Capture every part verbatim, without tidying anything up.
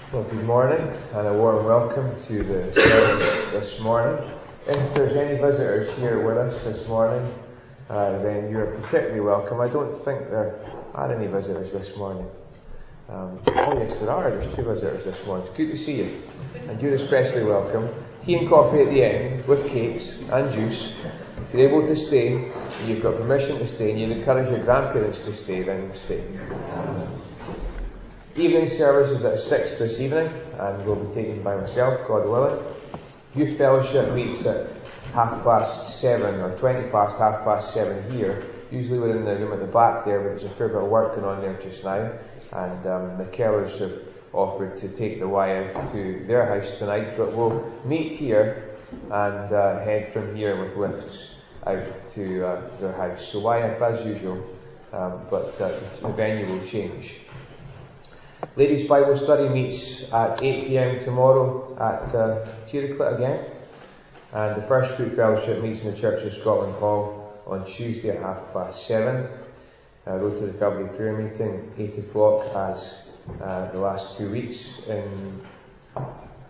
Well, good morning and a warm welcome to the service this morning. If there's any visitors here with us this morning, uh, then you're particularly welcome. I don't think there are any visitors this morning. Um, oh yes, there are. There's two visitors this morning. It's good to see you. And you're especially welcome. Tea and coffee at the end with cakes and juice. If you're able to stay, you've got permission to stay, and you encourage your grandparents to stay, then stay. Evening service is at six this evening and will be taken by myself, God willing. Youth fellowship meets at half past seven or twenty past half past seven here. Usually we're in the room at the back there, but there's a fair bit of working on there just now. And um, the Kellers have offered to take the Y F to their house tonight, but we'll meet here and uh, head from here with lifts out to uh, their house. So Y F as usual, um, but uh, the venue will change. Ladies' Bible Study meets at eight p.m. tomorrow at uh, Chiriclett again. And the First Fruit Fellowship meets in the Church of Scotland Hall on Tuesday at half past seven. Uh, go to the February prayer meeting, eight o'clock, as uh, the last two weeks. In the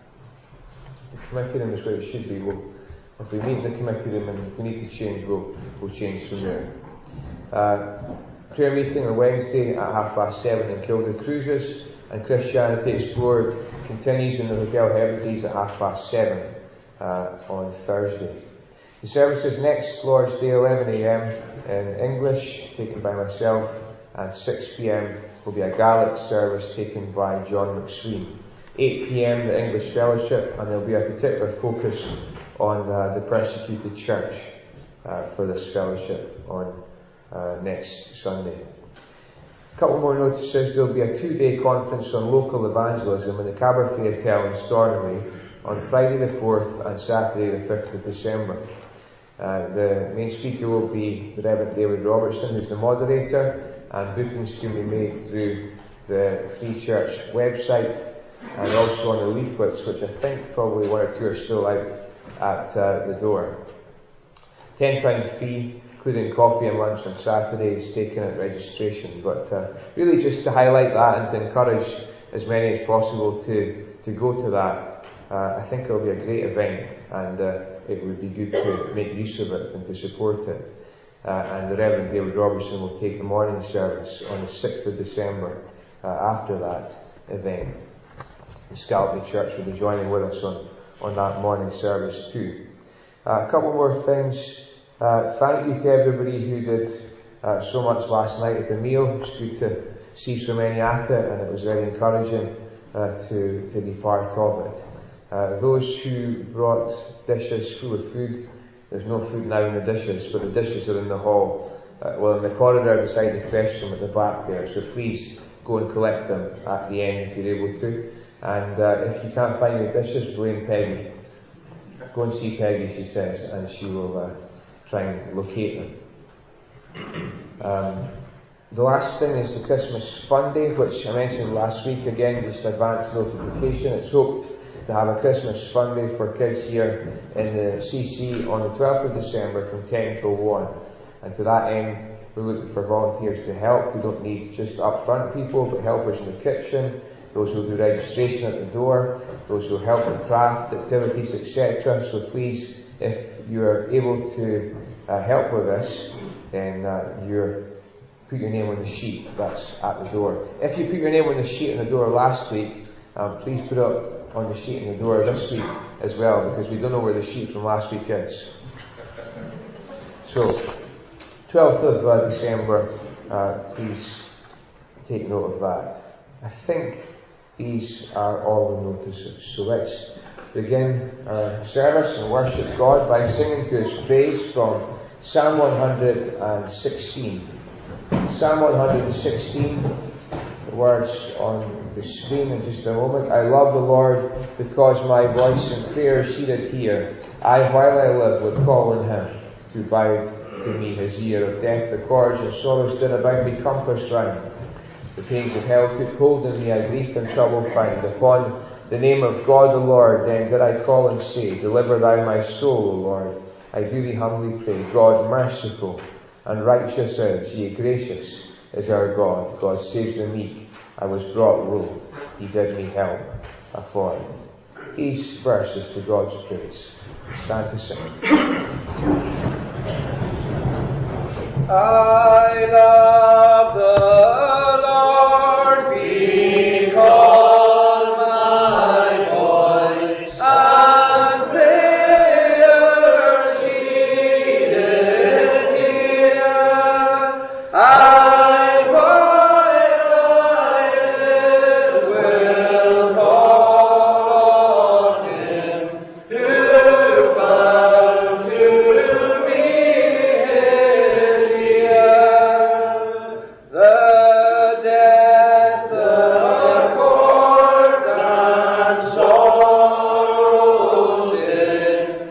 committee room is where it should be. We'll, if we meet in the committee room and if we need to change, we'll, we'll change from there. Uh, prayer meeting on Wednesday at half past seven in Kilda Cruises, and Christianity Explored continues in the Hotel Hebrides at half past seven uh, on Thursday. The services next Lord's Day eleven a.m. in English, taken by myself, and six p.m. will be a Gaelic service taken by John McSween. eight p.m. the English Fellowship, and there will be a particular focus on uh, the persecuted church uh, for this fellowship on uh, next Sunday. A couple more notices. There will be a two-day conference on local evangelism in the Caberfae Hotel in Stornoway on Friday the fourth and Saturday the fifth of December. Uh, the main speaker will be the Reverend David Robertson, who's the moderator, and bookings can be made through the Free Church website and also on the leaflets, which I think probably one or two are still out at uh, the door. ten pound fee, including coffee and lunch on Saturdays, taken at registration. But uh, really just to highlight that and to encourage as many as possible to, to go to that. Uh, I think it'll be a great event, and uh, it would be good to make use of it and to support it. Uh, and the Reverend David Robertson will take the morning service on the sixth of December uh, after that event. The Scalpy Church will be joining with us on, on that morning service too. Uh, a couple more things. Uh, thank you to everybody who did uh, so much last night at the meal. It was good to see so many at it, and it was very encouraging uh, to, to be part of it. Uh, those who brought dishes full of food, there's no food now in the dishes, but the dishes are in the hall, uh, well in the corridor beside the creche room at the back there, so please go and collect them at the end if you're able to. And uh, if you can't find your dishes, blame Peggy. Go and see Peggy, she says, and she will uh, try and locate them. Um, the last thing is the Christmas Fun Day, which I mentioned last week. Again, just advance notification. It's hoped to have a Christmas Fun Day for kids here in the C C on the twelfth of December from ten till one. And to that end, we're looking for volunteers to help. We don't need just upfront people, but helpers in the kitchen, those who do registration at the door, those who help with craft activities, et cetera. So please, if you're able to uh, help with this, then uh, you're put your name on the sheet that's at the door. If you put your name on the sheet on the door last week, um, please put up on the sheet on the door this week as well, because we don't know where the sheet from last week is. So, twelfth of uh, December, uh, please take note of that. I think these are all the notices. So let's begin our service and worship God by singing to His praise from Psalm one hundred sixteen. Psalm one hundred sixteen, the words on the screen in just a moment. I love the Lord because my voice in prayer He did hear. I, while I live, would call on Him who bowed to me His ear. Of death the cords and sorrows did about me compass round. The pains of hell took hold of me, I grief and trouble find. Upon the name of God the Lord, then did I call and say, deliver thou my soul, O Lord. I do thee humbly pray. God merciful and righteous is, yea, gracious is our God. God saves the meek. I was brought low, He did me help. afford. These verses to God's praise. Stand to sing. I love the Lord because my voice and prayer He did hear. I while I live will call on Him who bound to me His ear. The death, the cords and sorrows in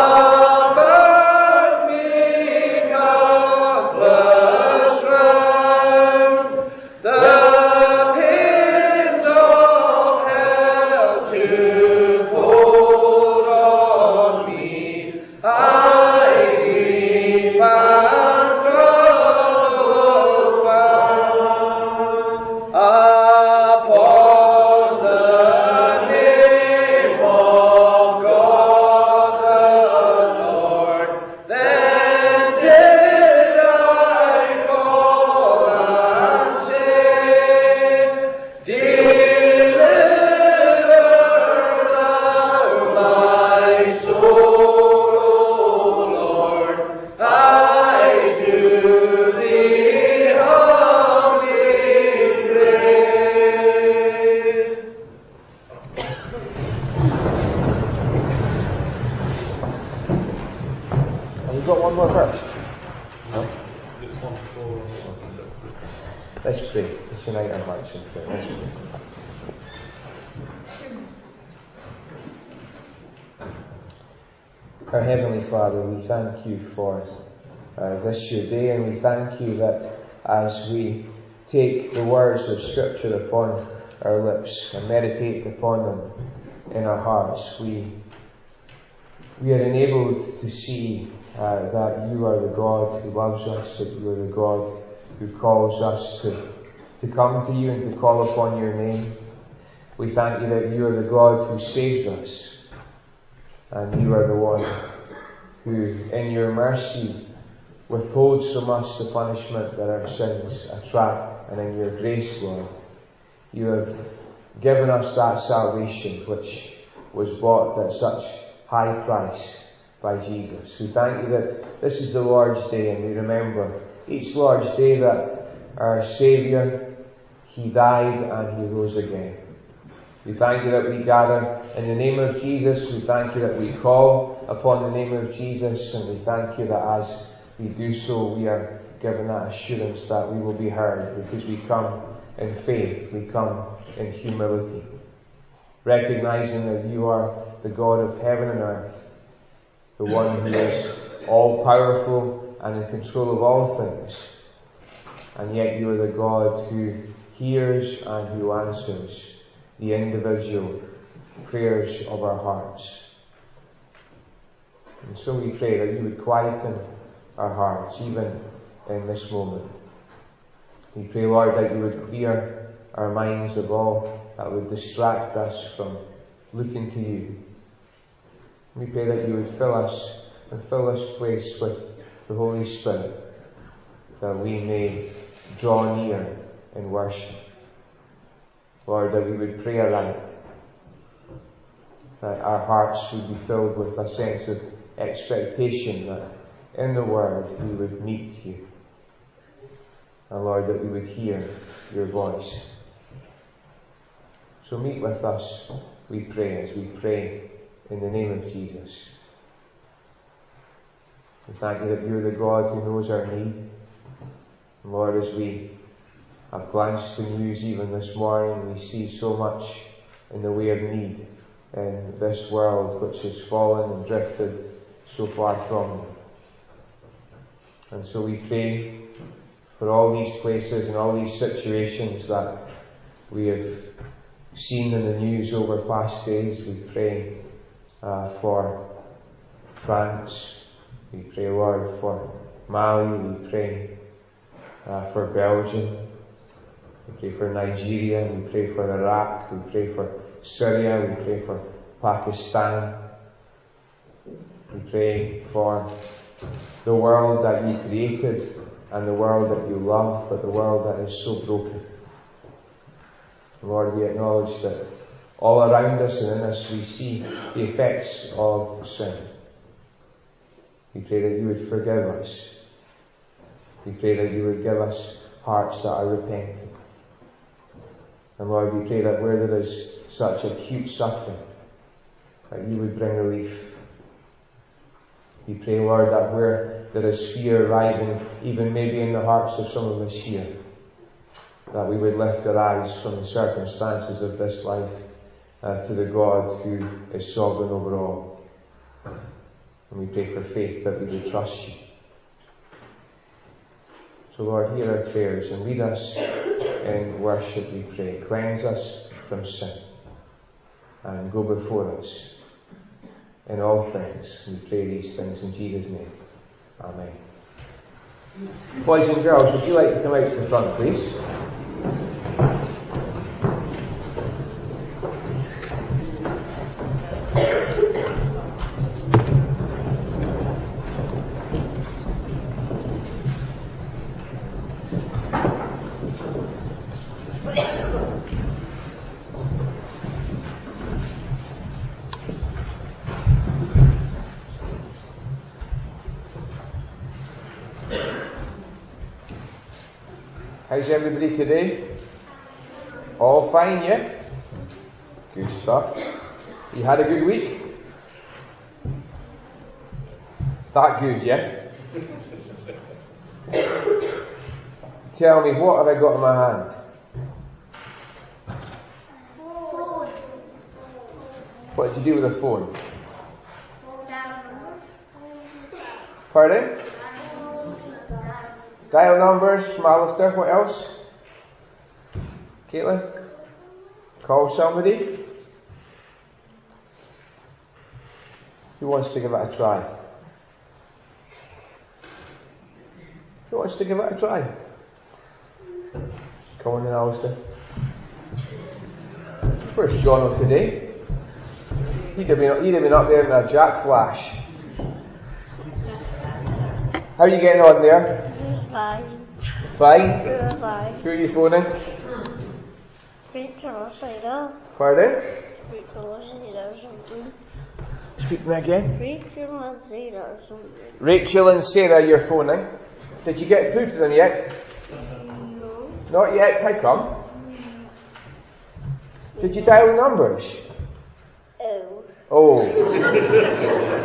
about me comfortless round. The pins of hell to hold on me, I leave and trouble bound. Upon the name of God the Lord, then did I call and say, Deliver thou my soul, O Lord, I to thee humbly pray. Have we got one more verse? No? Let's pray. Let's unite our hearts in prayer. Let's pray. Our Heavenly Father, we thank you for uh, this your day, and we thank you that as we take the words of Scripture upon our lips and meditate upon them in our hearts, we we are enabled to see uh, that you are the God who loves us, that you are the God who calls us to, to come to you and to call upon your name. We thank you that you are the God who saves us, and you are the one who, in your mercy, withholds from us the punishment that our sins attract, and in your grace, Lord, you have given us that salvation which was bought at such high price by Jesus. We thank you that this is the Lord's Day, and we remember each Lord's Day that our Saviour, He died and He rose again. We thank you that we gather in the name of Jesus. We thank you that we call upon the name of Jesus, and we thank you that as we do so, we are given that assurance that we will be heard, because we come in faith, we come in humility, recognizing that you are the God of heaven and earth, the one who is all-powerful and in control of all things, and yet you are the God who hears and who answers the individual prayers of our hearts. And so we pray that you would quieten our hearts even in this moment. We pray, Lord, that you would clear our minds of all that would distract us from looking to you. We pray that you would fill us and fill this place with the Holy Spirit, that we may draw near in worship. Lord, that we would pray aright, that our hearts would be filled with a sense of expectation that in the Word we would meet you. And Lord, that we would hear your voice. So meet with us, we pray, as we pray in the name of Jesus. We thank you that you're the God who knows our need. And Lord, as we have glanced the news even this morning, we see so much in the way of need in this world which has fallen and drifted so far from you. And so we pray for all these places and all these situations that we have seen in the news over past days. We pray uh, for France. We pray, Lord, for Mali. We pray uh, for Belgium. We pray for Nigeria, we pray for Iraq, we pray for Syria, we pray for Pakistan. We pray for the world that you created and the world that you love, but the world that is so broken. Lord, we acknowledge that all around us and in us we see the effects of sin. We pray that you would forgive us. We pray that you would give us hearts that are repentant. And Lord, we pray that where there is such acute suffering, that you would bring relief. We pray, Lord, that where there is fear rising, even maybe in the hearts of some of us here, that we would lift our eyes from the circumstances of this life uh, to the God who is sovereign over all. And we pray for faith that we would trust you. So Lord, hear our prayers and lead us in worship, we pray. Cleanse us from sin and go before us in all things. We pray these things in Jesus' name. Amen. Boys and girls, would you like to come out to the front, please? How's everybody today? All fine, yeah? Good stuff. You had a good week? That good, yeah? Tell me, what have I got in my hand? Phone. What did you do with the phone? Pardon? Dial numbers from Alistair. What else? Caitlin? Call somebody? Who wants to give it a try? Who wants to give it a try? Come on in, Alistair. Where's John today? He'd have been, he'd have been up there in a Jack Flash. How are you getting on there? Fine. Fine? You're fine. Who are you phoning? Rachel Sarah. Pardon? Rachel Sarah or something. Speak to me again. Rachel and Sarah or something. Rachel and Sarah, you're phoning. Did you get through to them yet? No. Not yet. How come? Did you dial the numbers? Oh. Oh.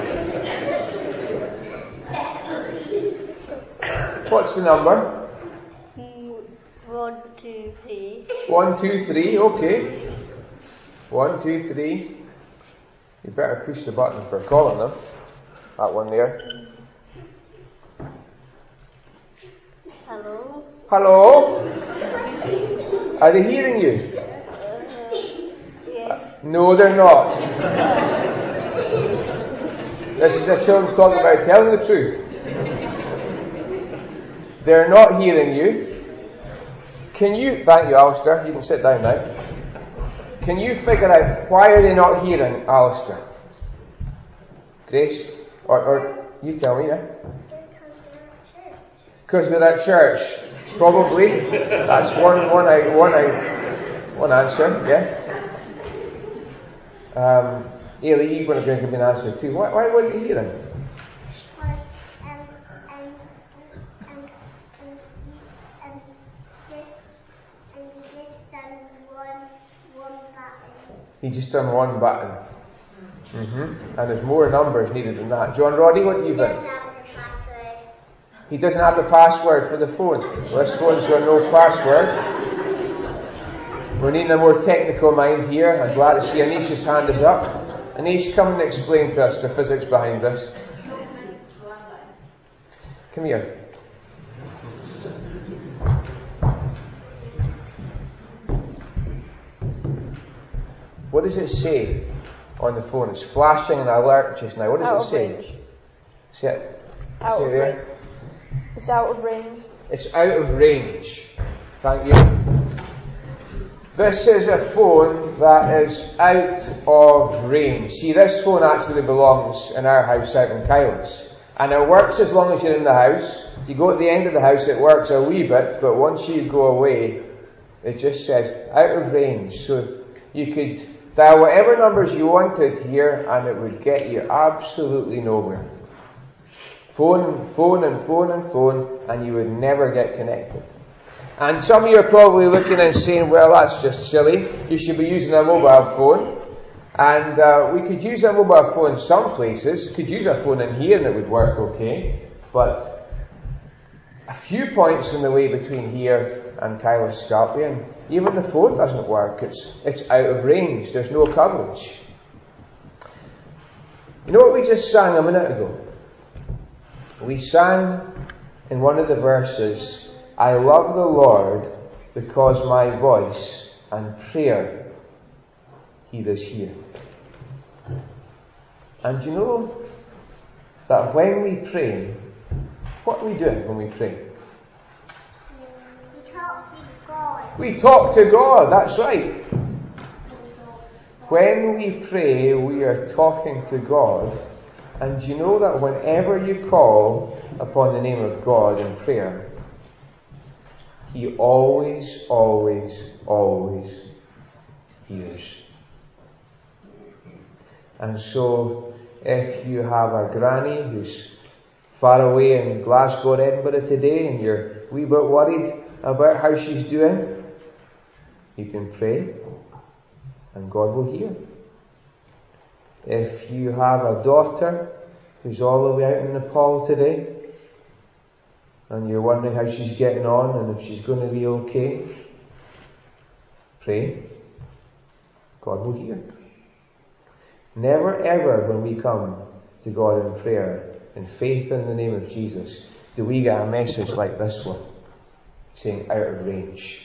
What's the number? One, two, three. One, two, three. Okay. One, two, three. You better push the button for calling them. That one there. Hello. Hello? Are they hearing you? Uh, yes. No, they're not. This is a children's talking about telling the truth. They're not hearing you. Can you, thank you, Alistair, you can sit down now. Can you figure out why are they not hearing Alistair? Grace? Or, or you tell me, yeah? Because they're at church. Probably. That's one, one, out, one, out, one answer, yeah? Um, Ailey, you're going to give me an answer too. Why, why weren't you hearing? He just done one button. Mm-hmm. And there's more numbers needed than that. John Roddy, what do you think? He doesn't have the password for the phone. Well, this phone's got no password. We're needing a more technical mind here. I'm glad to see Anisha's hand is up. Anish, come and explain to us the physics behind this. Come here. What does it say on the phone? It's flashing an alert just now. What does out it say? Range. See it? Out See of there? range. It's out of range. It's out of range. Thank you. This is a phone that is out of range. See, this phone actually belongs in our house out in Kylos. And it works as long as you're in the house. You go at the end of the house, it works a wee bit, but once you go away, it just says out of range. So you could dial whatever numbers you wanted here and it would get you absolutely nowhere. Phone, phone and phone and phone, and you would never get connected. And some of you are probably looking and saying, well, that's just silly. You should be using a mobile phone. And uh, we could use a mobile phone in some places. Could use a phone in here and it would work okay. But a few points in the way between here and Kylos Scarpian, even the phone doesn't work. It's, it's out of range. There's no coverage. You know what we just sang a minute ago? We sang in one of the verses, I love the Lord because my voice and prayer He does hear. And you know that when we pray, what are we doing when we pray? We talk to God. We talk to God, that's right. When we pray, we are talking to God. And you know that whenever you call upon the name of God in prayer, He always, always, always hears. And so, if you have a granny who's far away in Glasgow or Edinburgh today and you're a wee bit worried about how she's doing, you can pray and God will hear. If you have a daughter who's all the way out in Nepal today and you're wondering how she's getting on and if she's going to be okay, pray. God will hear. Never ever when we come to God in prayer, in faith in the name of Jesus, do we get a message like this one, saying out of range.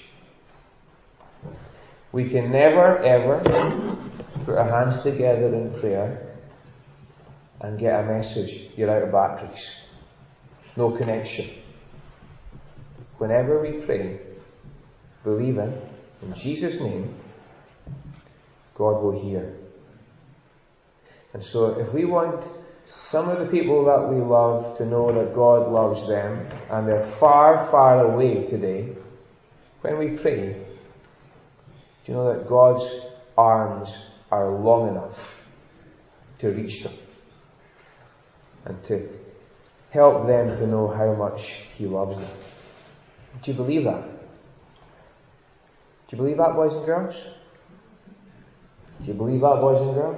We can never ever put our hands together in prayer and get a message, you're out of batteries. No connection. Whenever we pray, believing in Jesus' name, God will hear. And so if we want some of the people that we love to know that God loves them, and they're far, far away today, when we pray, do you know that God's arms are long enough to reach them and to help them to know how much He loves them? Do you believe that? Do you believe that, boys and girls? Do you believe that, boys and girls?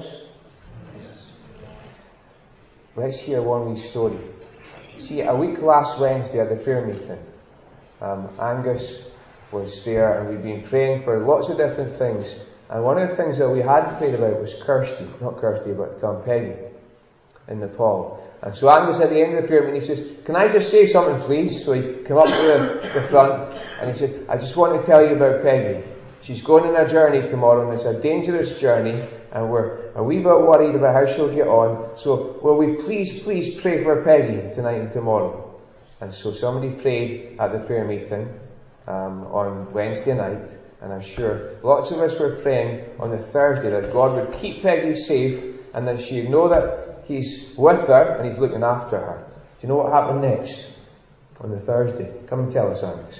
Let's hear one wee story. See, a week last Wednesday at the prayer meeting, um, Angus was there and we'd been praying for lots of different things. And one of the things that we hadn't prayed about was Kirsty, not Kirsty, but um, Peggy in Nepal. And so Angus at the end of the prayer meeting, he says, can I just say something please? So he came up to the, the front and he said, I just want to tell you about Peggy. She's going on a journey tomorrow and it's a dangerous journey and we're a wee bit worried about how she'll get on. So will we please, please pray for Peggy tonight and tomorrow? And so somebody prayed at the prayer meeting um, on Wednesday night, and I'm sure lots of us were praying on the Thursday that God would keep Peggy safe and that she'd know that He's with her and He's looking after her. Do you know what happened next on the Thursday? Come and tell us, Angus.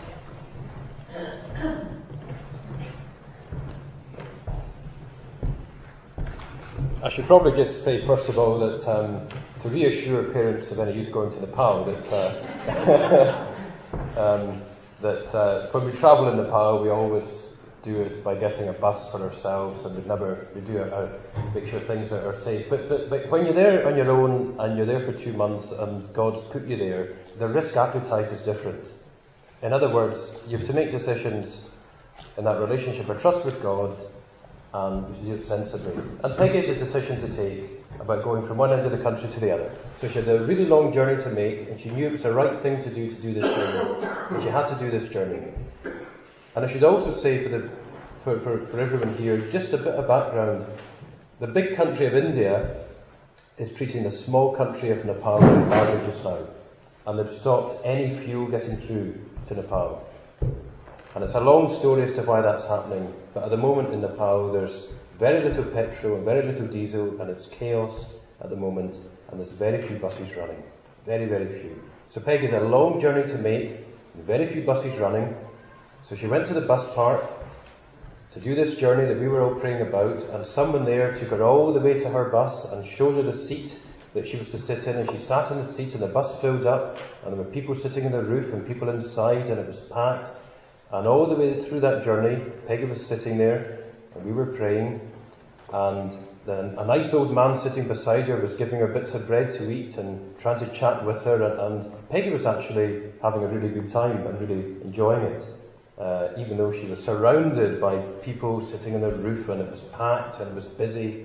I should probably just say, first of all, that um, to reassure parents of any youth going to Nepal, that uh, um, that uh, when we travel in Nepal, we always do it by getting a bus for ourselves, and we never we do it, uh, make sure things are, are safe. But, but but when you're there on your own and you're there for two months and God's put you there, the risk appetite is different. In other words, you have to make decisions in that relationship or trust with God, and you do it sensibly. And Peggy had a decision to take about going from one end of the country to the other. So she had a really long journey to make, and she knew it was the right thing to do to do this journey. And she had to do this journey. And I should also say for the for, for, for everyone here, just a bit of background. The big country of India is treating the small country of Nepal like garbage just now. And they've stopped any fuel getting through to Nepal. And it's a long story as to why that's happening, but at the moment in Nepal there's very little petrol and very little diesel, and it's chaos at the moment, and there's very few buses running. Very, very few. So Peggy had a long journey to make, very few buses running, so she went to the bus park to do this journey that we were all praying about, and someone there took her all the way to her bus and showed her the seat that she was to sit in, and she sat in the seat, and the bus filled up, and there were people sitting on the roof and people inside, and it was packed. And all the way through that journey, Peggy was sitting there, and we were praying, and then a nice old man sitting beside her was giving her bits of bread to eat and trying to chat with her, and, and Peggy was actually having a really good time and really enjoying it, uh, even though she was surrounded by people sitting on the roof, and it was packed and it was busy.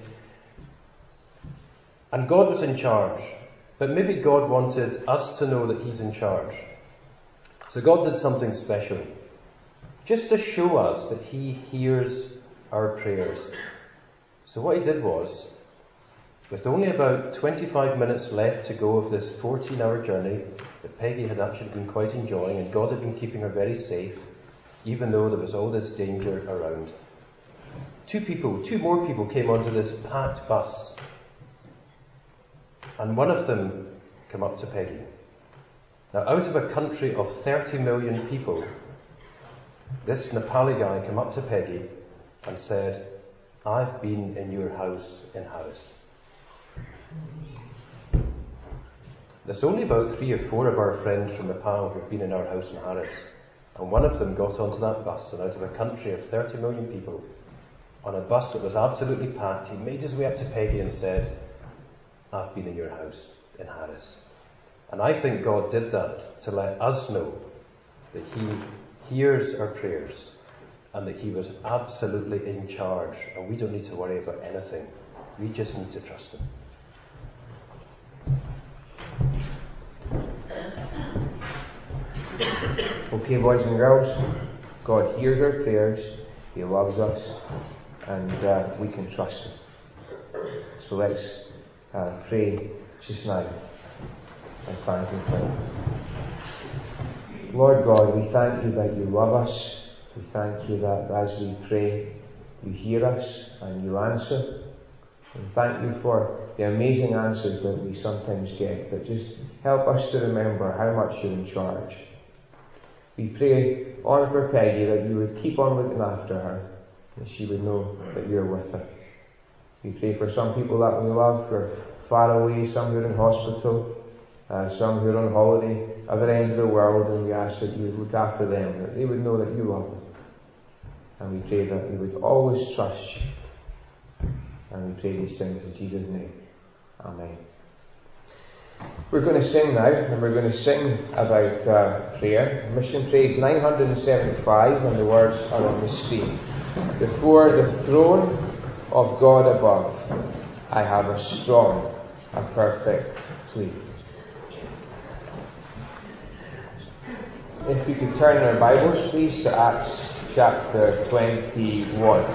And God was in charge, but maybe God wanted us to know that He's in charge. So God did something special, just to show us that He hears our prayers. So what He did was, with only about twenty-five minutes left to go of this fourteen-hour journey that Peggy had actually been quite enjoying, and God had been keeping her very safe, even though there was all this danger around. Two people, two more people came onto this packed bus, and one of them came up to Peggy. Now, out of a country of thirty million people, this Nepali guy came up to Peggy and said, "I've been in your house in Harris." There's only about three or four of our friends from Nepal who've been in our house in Harris, and one of them got onto that bus, and out of a country of thirty million people, on a bus that was absolutely packed, he made his way up to Peggy and said, "I've been in your house in Harris." And I think God did that to let us know that He hears our prayers, and that He was absolutely in charge, and we don't need to worry about anything. We just need to trust Him. Okay, boys and girls, God hears our prayers, He loves us, and uh, we can trust Him. So let's uh, pray just now and thank Him for it. Lord God, we thank You that You love us. We thank You that as we pray, You hear us and You answer. And thank You for the amazing answers that we sometimes get, that just help us to remember how much You're in charge. We pray on for Peggy that You would keep on looking after her, that she would know that You're with her. We pray for some people that we love who are far away, some who are in hospital, uh, some who are on holiday, other end of the world, and we ask that You would look after them, that they would know that You love them. And we pray that we would always trust You. And we pray these things in Jesus' name. Amen. We're going to sing now, and we're going to sing about uh, prayer. Mission Praise nine hundred seventy-five, and the words are on the screen. Before the throne of God above, I have a strong, a perfect plea. If we could turn our Bibles, please, to Acts chapter twenty-one.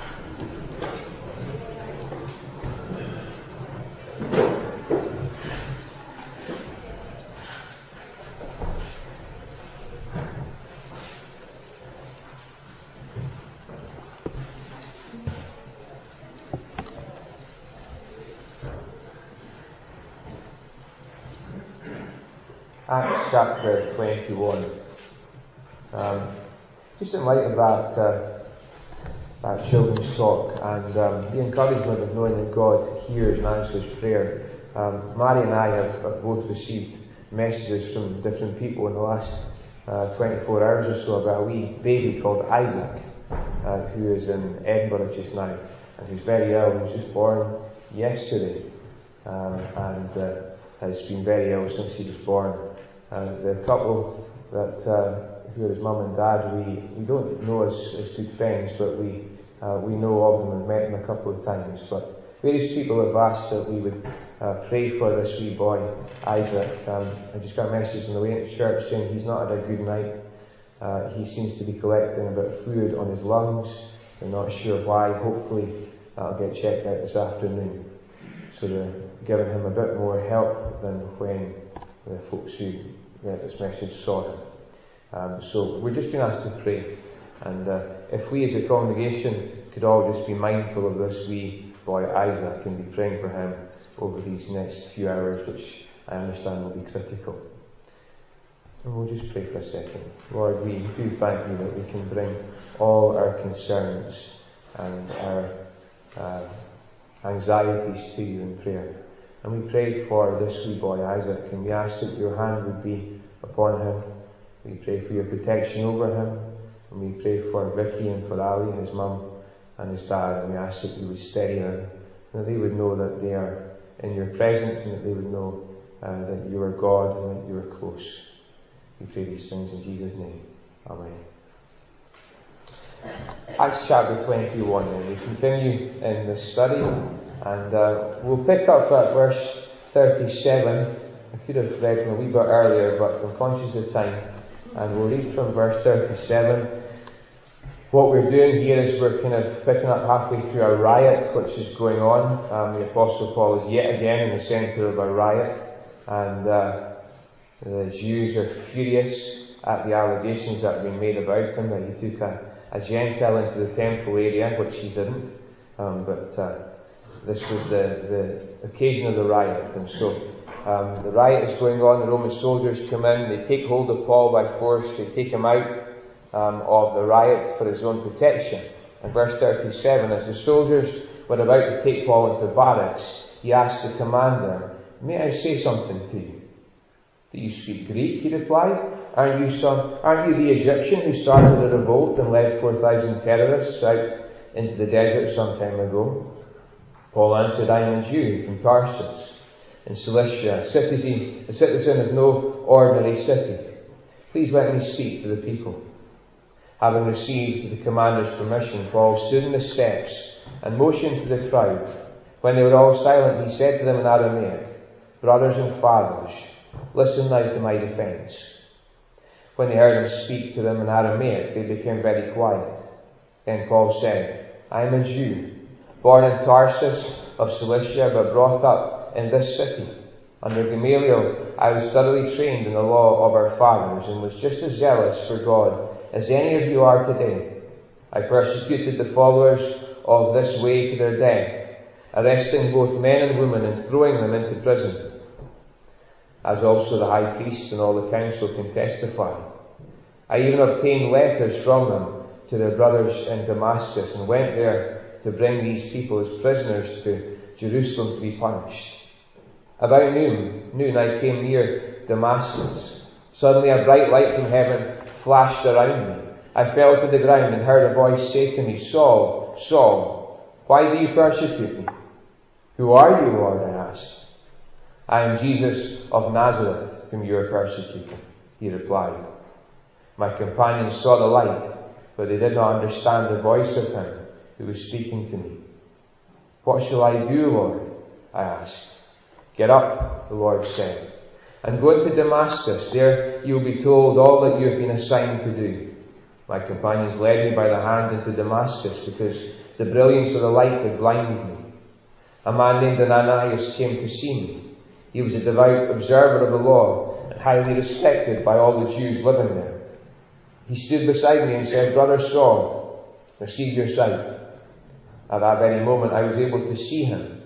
Acts chapter twenty-one. Um, just in light of that, uh, that children's talk, and um, the encouragement of knowing that God hears and answers prayer, um, Mary and I have, have both received messages from different people in the last uh, twenty-four hours or so about a wee baby called Isaac, uh, who is in Edinburgh just now, and who's very ill. He was just born yesterday, um, and uh, has been very ill since he was born. Uh, the couple that uh, who are his mum and dad, we, we don't know as, as good friends, but we uh, we know of them and met them a couple of times. But various people have asked that we would uh, pray for this wee boy, Isaac. Um, I just got a message on the way into church saying he's not had a good night. Uh, he seems to be collecting a bit of fluid on his lungs. They're not sure why. Hopefully that'll get checked out this afternoon. So they're giving him a bit more help than when the folks who read this message saw him. Um, so we're just being asked to pray. And uh, if we as a congregation could all just be mindful of this wee boy Isaac and be praying for him over these next few hours, which I understand will be critical. And we'll just pray for a second. Lord, we do thank you that we can bring all our concerns and our uh, anxieties to you in prayer. And we prayed for this wee boy Isaac, and we ask that your hand would be upon him. We pray for your protection over him, and we pray for Vicky and for Ali, his mum and his dad, and we ask that you would steady them, and that they would know that they are in your presence, and that they would know uh, that you are God and that you are close. We pray these things in Jesus' name. Amen. Acts chapter twenty-one, and we continue in this study, and uh, we'll pick up at verse thirty-seven. I could have read them a wee bit earlier, but I'm conscious of time, and we'll read from verse thirty-seven. What we're doing here is we're kind of picking up halfway through a riot which is going on. Um, the Apostle Paul is yet again in the centre of a riot, and uh, the Jews are furious at the allegations that have been made about him, that he took a, a Gentile into the temple area, which he didn't. Um, but uh, this was the, the occasion of the riot, and so um, the riot is going on. The Roman soldiers come in, they take hold of Paul by force, they take him out um, of the riot for his own protection. And verse thirty-seven, as the soldiers were about to take Paul into barracks, he asked the commander, "May I say something to you?" "Do you speak Greek?" he replied. Aren't you some, aren't you the Egyptian who started a revolt and led four thousand terrorists out into the desert some time ago? Paul answered, "I am a Jew from Tarsus in Cilicia, a citizen, a citizen of no ordinary city. Please let me speak to the people." Having received the commander's permission, Paul stood in the steps and motioned to the crowd. When they were all silent, he said to them in Aramaic, "Brothers and fathers, listen now to my defence." When they heard him speak to them in Aramaic, they became very quiet. Then Paul said, "I am a Jew, born in Tarsus of Cilicia, but brought up in this city. Under Gamaliel, I was thoroughly trained in the law of our fathers, and was just as zealous for God as any of you are today. I persecuted the followers of this way to their death, arresting both men and women and throwing them into prison, as also the high priest and all the council can testify. I even obtained letters from them to their brothers in Damascus, and went there to bring these people as prisoners to Jerusalem to be punished. About noon, noon I came near Damascus. Suddenly a bright light from heaven flashed around me. I fell to the ground and heard a voice say to me, 'Saul, Saul, why do you persecute me?' 'Who are you, Lord?' I asked. 'I am Jesus of Nazareth, whom you are persecuting,' he replied. My companions saw the light, but they did not understand the voice of him who was speaking to me. 'What shall I do, Lord?' I asked. 'Get up,' the Lord said, "and go into Damascus. There you will be told all that you have been assigned to do.' My companions led me by the hand into Damascus, because the brilliance of the light had blinded me. A man named Ananias came to see me. He was a devout observer of the law and highly respected by all the Jews living there. He stood beside me and said, 'Brother Saul, receive your sight.' At that very moment I was able to see him.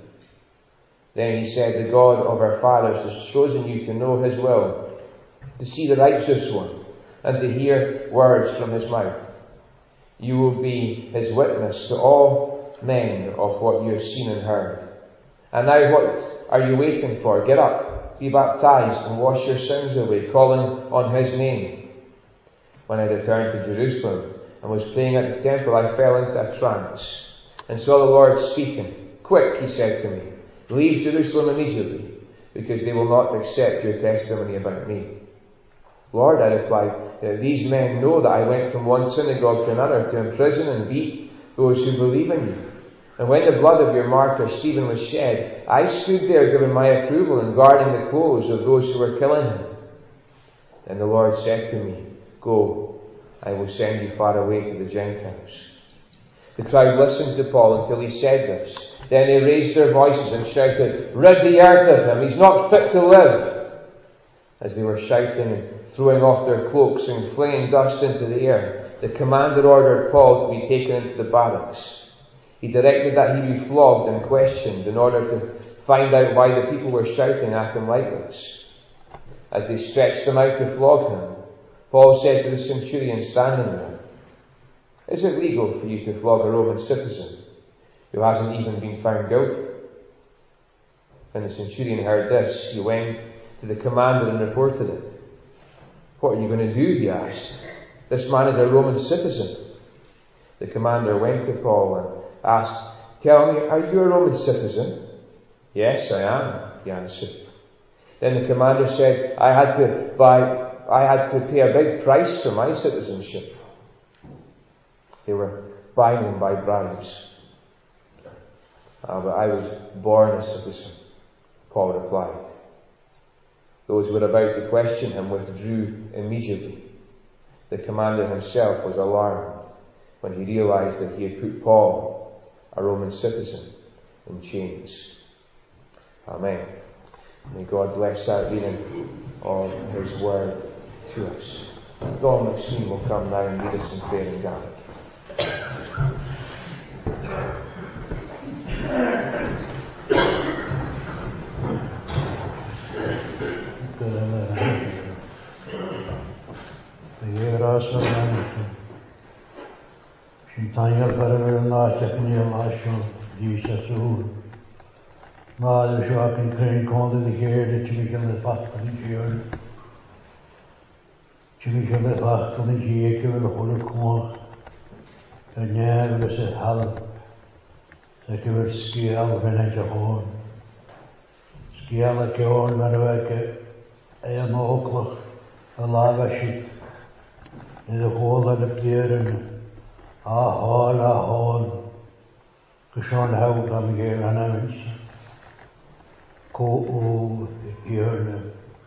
Then he said, 'The God of our fathers has chosen you to know his will, to see the righteous one, and to hear words from his mouth. You will be his witness to all men of what you have seen and heard. And now what are you waiting for? Get up, be baptized, and wash your sins away, calling on his name.' When I returned to Jerusalem and was praying at the temple, I fell into a trance and saw the Lord speaking. 'Quick,' he said to me, 'leave Jerusalem immediately, because they will not accept your testimony about me.' 'Lord,' I replied, 'these men know that I went from one synagogue to another to imprison and beat those who believe in you. And when the blood of your martyr Stephen was shed, I stood there giving my approval and guarding the clothes of those who were killing him.' Then the Lord said to me, 'Go, I will send you far away to the Gentiles.' The crowd listened to Paul until he said this. Then they raised their voices and shouted, 'Rid the earth of him, he's not fit to live.' As they were shouting and throwing off their cloaks and flinging dust into the air, the commander ordered Paul to be taken into the barracks. He directed that he be flogged and questioned in order to find out why the people were shouting at him like this. As they stretched him out to flog him, Paul said to the centurion standing there, "Is it legal for you to flog a Roman citizen who hasn't even been found guilty?" When the centurion heard this, he went to the commander and reported it. "What are you going to do?" he asked. "This man is a Roman citizen." The commander went to Paul and asked, "Tell me, are you a Roman citizen?" "Yes, I am," he answered. Then the commander said, I had to buy, I had to pay a big price for my citizenship." They were buying him by bribes. "Ah, but I was born a citizen," Paul replied. Those who were about to question him withdrew immediately. The commander himself was alarmed when he realized that he had put Paul, a Roman citizen, in chains. Amen. May God bless that reading of His Word to us. Don McSween will come now and lead us in prayer and Gaelic. Shintanya Paravana Chaknya Lasho, Disha Sur. Mother Shopping Crane called the hair that you become the Pascal Gear. You become the Pascal Gear, the whole corn. And never was a hell. That you were skill when I horn. Skill like your Maravaka, I am Oklahoma, a lava ship. In the hole of the pier. Ah, hall, ah, hall. Kushan held on here and I was co o here.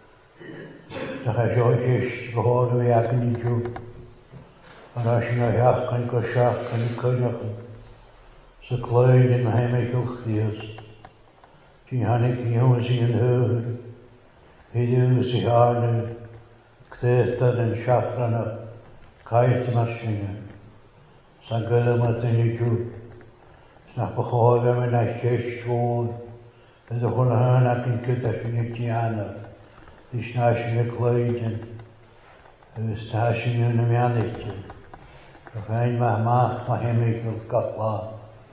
The Hajokish, the hall of the Akini Jew. And Ashina Yak and Koshak and Kunyak. So Clyde in Hamikel Theus. She Hanik Yosi and her. He knew the Harden, Ktheta and Shafrana, Kite Machine. Sagada Matiniku, Snapahoga and I kish sword, and the Hulahana can cut a Finitiana, the Snashing a Clayton, and the Stashing in the Manity, to find my mouth, my hemical Katla.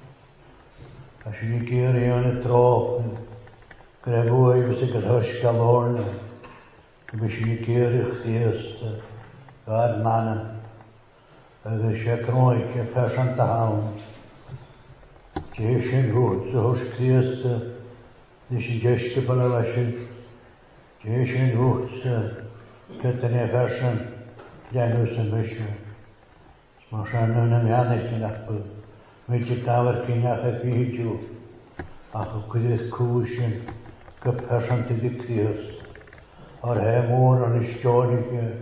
I should carry on a trough, and Gravoy was a good hush galorna, and we should carry the God manna. The Shakroik, a person to hound. Jason Road, the host clears the suggestible election. Jason Road, Ketane person, Janus and Mission. Smashan and Yanik in Apple. Make it our king of a video. Ach, could this cushion, a person to the clears. Or have more on his story,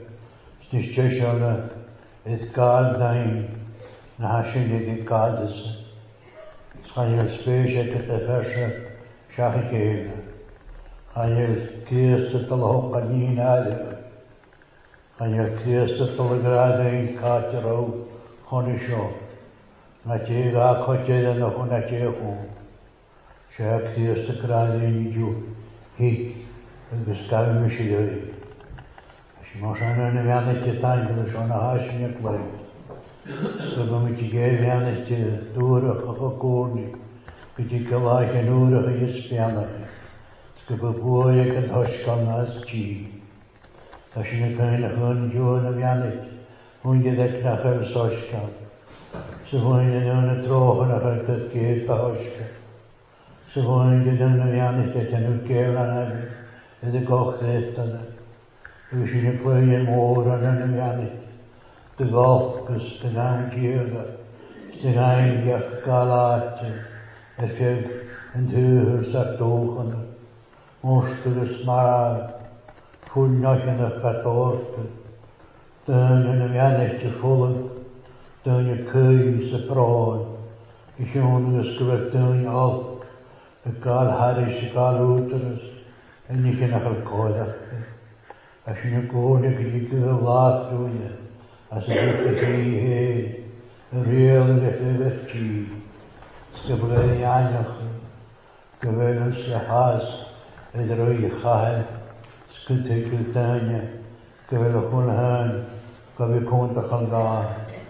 Station. It's God dying, Nashing the goddess. Schajel specie at the version, Shahikela. Schajel kiest at the Lokanin Adler. Schajel kiest at the Lagrada in Cartero, Honisho. Natiega Coche and the Honateho. Shak kiest the Grada in you, he, and the Sky Michelle. Moshana and Vanity time to the Shona Hashing at Light. So when we gave Vanity, Dura of a corny, particular like an Ura of his piano. Skipaboy and Hushkan as G. Hashing a kind of hun, you and Vanity, who did that Nahel Soshka. So when you don't a throw on a hurt that gave the Hushka. So when you don't a Vanity and you care on it, and the cock that. We should play in more than any other. The golf, because the nine years, the nine years, Galat, the fig, and two who sat open, most of the smile, full nothing of that order. Down in the manage to follow, down your keys abroad. You shown the script down all, the God Harris, God Uterus, and you can have called up. As je koning die laat doen, als je dit heen, een reële referentie, schibben janig, geweldig se haas, het rode gaar, schutte kultanje, geweldig onhaan, geweldig konta gaan.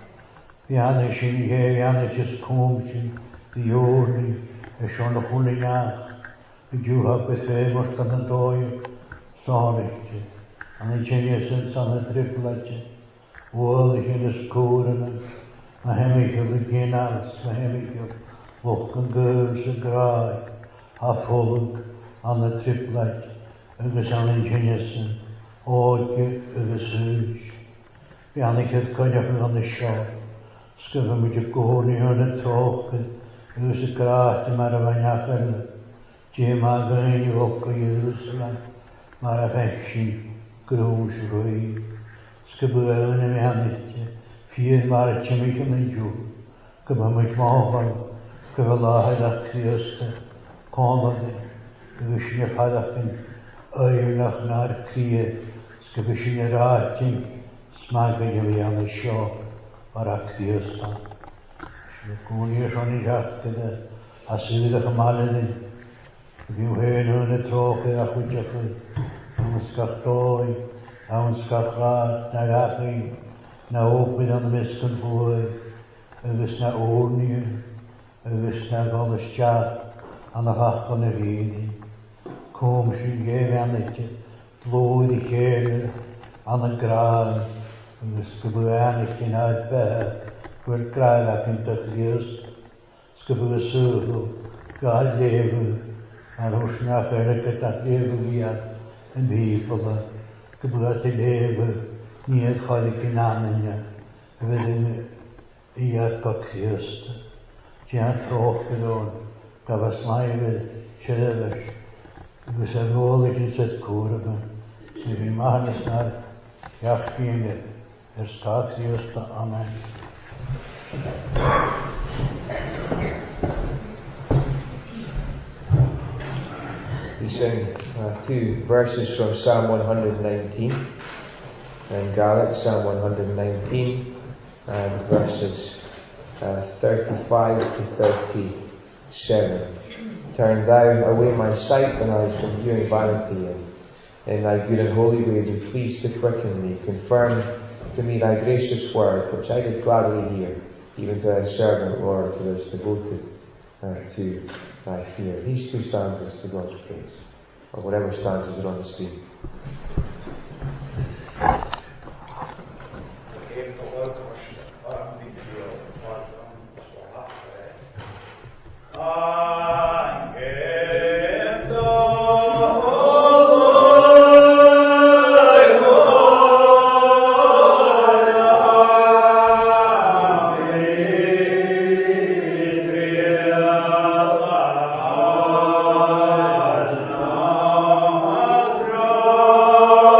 Janig in je, janig komsje, die jorden, en schon nog goede jaar, het je hebt het veel moest aan het dooien, zorgje. En ik ken je sinds aan het tripletje, woelig in de skoren, maar hem ik heb het geen alles, maar hem ik heb ook een geurse graai, afvolk aan het tripletje, en we zijn in Genessen, ootje, en we suus. Ja, en ik heb konjak aan de schouw, schubben met je koning aan het token, en we ze krachten maar een weinachelen, je mag er in je ook in Jerusalem, maar een vechtsje. Groes roei, skebeuren en hannetje, vier maartje met een joe, keba met mogen, keba lahe dat krioste, komende, wisje padakken, uilag naar krie, skebisje raatje, smaken je aan de show, waar ik krioste. Je kon je zo niet achter, als je de gemalen, je heen hun trokken, dat goed je goed. Skachtoy, aan skachraat, naar aching, naar open aan de miskenvoer, en wist naar oornië, en wist naar alle schaat, aan de wacht van de wieding. Kom, je geef aan het je, bloedige keren, aan de graan, en wist gebeurig in uit bij, voor het kruilag in het geest, skebeur zoveel, gaat leven, en hoe snel verder dat leven wie had. En bevelen, geboorte leven, niet het goede namen, we zijn hier pakjes. Je hebt vroeg gedaan, dat was leven, schreeuwers. We zijn vrolijk in het koren, we maken het naar jachtgingen, er staat juist amen. We sing uh, two verses from Psalm one nineteen, and Gaelic, Psalm one nineteen, and verses uh, thirty-five to thirty-seven. Turn thou away my sight when I was from viewing vanity, and in thy good and holy way be pleased to quicken me. Confirm to me thy gracious word, which I did gladly hear, even to thy servant, Lord, who is devoted uh, to thy fear. These two stanzas to God's praise, or whatever stanzas are on the screen. Oh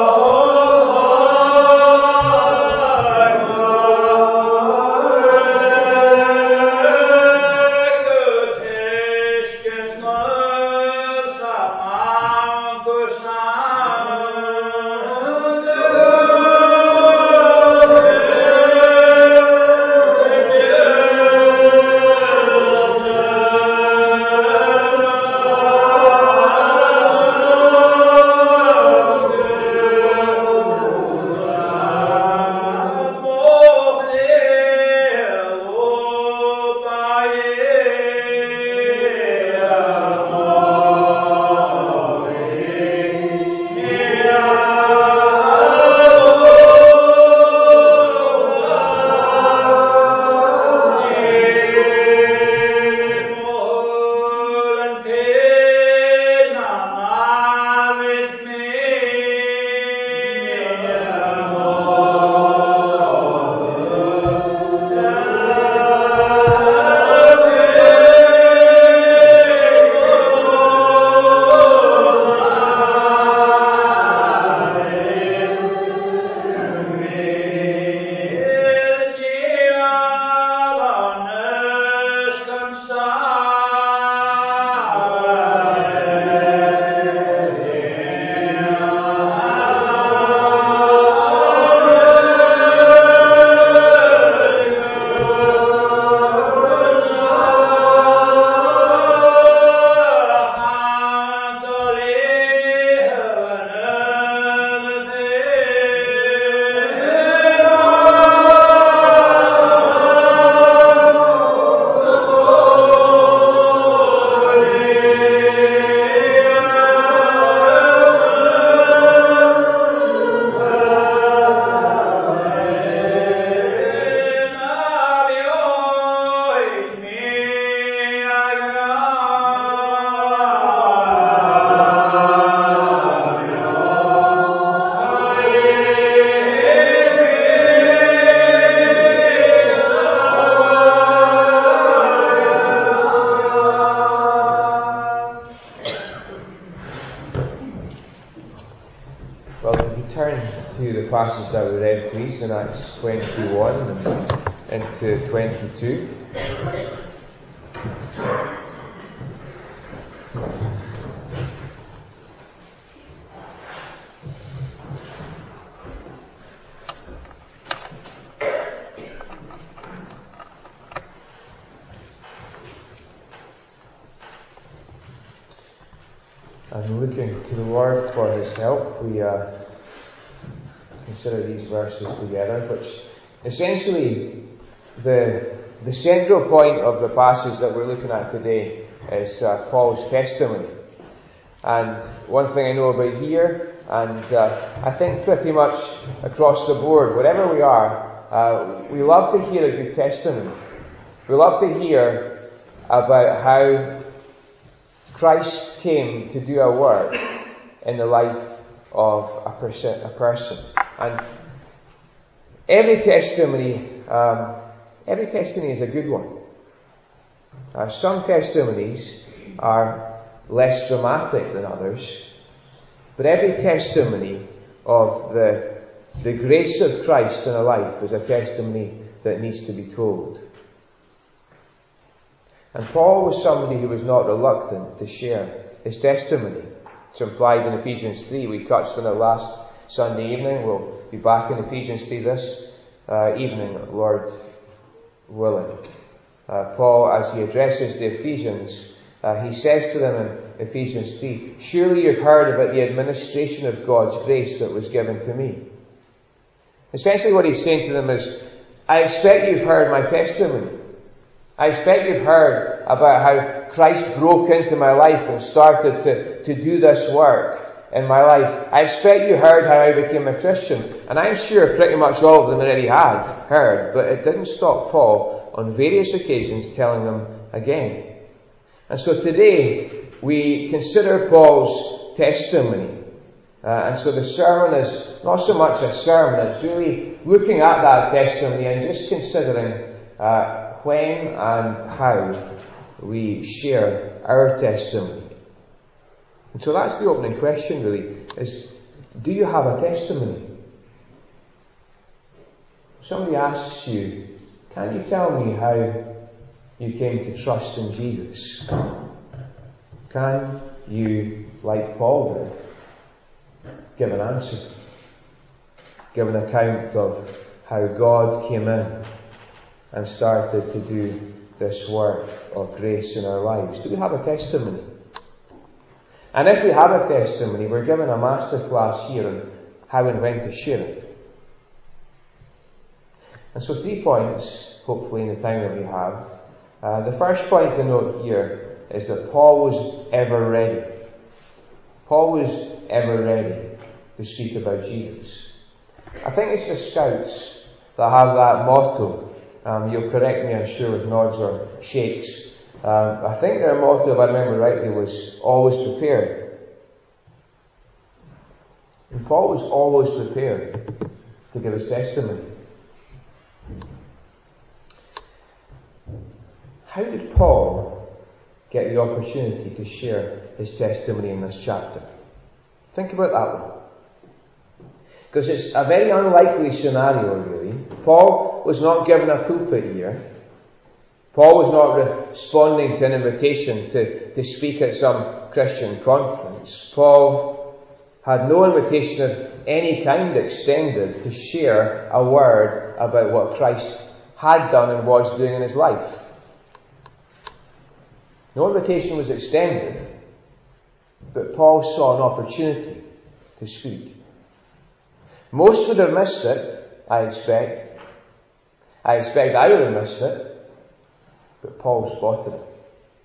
to the passage that we read, please, in Acts twenty-one and into twenty-two. And looking to the Lord for His help, we uh, consider these verses together, which essentially the the central point of the passage that we're looking at today is uh, Paul's testimony. And one thing I know about here, and uh, I think pretty much across the board, wherever we are, uh, we love to hear a good testimony. We love to hear about how Christ came to do a work in the life of a person. A person. And every testimony, um, every testimony is a good one. Uh, some testimonies are less dramatic than others, but every testimony of the the grace of Christ in a life is a testimony that needs to be told. And Paul was somebody who was not reluctant to share his testimony. It's implied in Ephesians three. We touched on it last Sunday evening. We'll be back in Ephesians three this uh, evening, Lord willing. Uh, Paul, as he addresses the Ephesians, uh, he says to them in Ephesians three, "Surely you've heard about the administration of God's grace that was given to me." Essentially what he's saying to them is, I expect you've heard my testimony. I expect you've heard about how Christ broke into my life and started to, to do this work in my life. I expect you heard how I became a Christian. And I'm sure pretty much all of them already had heard, but it didn't stop Paul on various occasions telling them again. And so today we consider Paul's testimony. Uh, and so the sermon is not so much a sermon, it's really looking at that testimony and just considering uh, when and how we share our testimony. And so that's the opening question really, is do you have a testimony? Somebody asks you, can you tell me how you came to trust in Jesus? Can you, like Paul did, give an answer? Give an account of how God came in and started to do this work of grace in our lives? Do we have a testimony? And if we have a testimony, we're given a master class here on how and when to share it. And so three points, hopefully in the time that we have. Uh, the first point to note here is that Paul was ever ready. Paul was ever ready to speak about Jesus. I think it's the Scouts that have that motto. Um, you'll correct me, I'm sure, with nods or shakes. Um, I think their motto, if I remember rightly, was always prepared. And Paul was always prepared to give his testimony. How did Paul get the opportunity to share his testimony in this chapter? Think about that one. Because it's a very unlikely scenario, really. Paul was not given a pulpit here. Paul was not responding to an invitation to, to speak at some Christian conference. Paul had no invitation of any kind extended to share a word about what Christ had done and was doing in his life. No invitation was extended, but Paul saw an opportunity to speak. Most would have missed it, I expect. I expect I would have missed it, but Paul spotted it.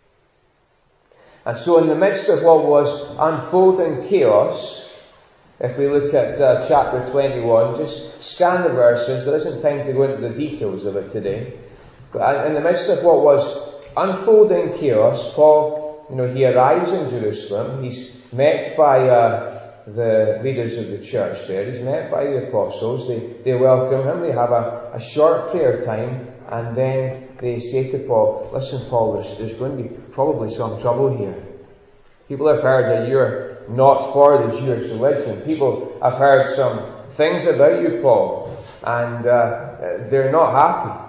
And so in the midst of what was unfolding chaos, if we look at uh, chapter twenty-one, just scan the verses. There isn't time to go into the details of it today. But in the midst of what was unfolding chaos, Paul, you know, he arrives in Jerusalem. He's met by uh, the leaders of the church there. He's met by the apostles. They, they welcome him. They have a, a short prayer time. And then they say to Paul, listen, Paul, there's, there's going to be probably some trouble here. People have heard that you're not for the Jewish religion. People have heard some things about you, Paul, and uh, they're not happy.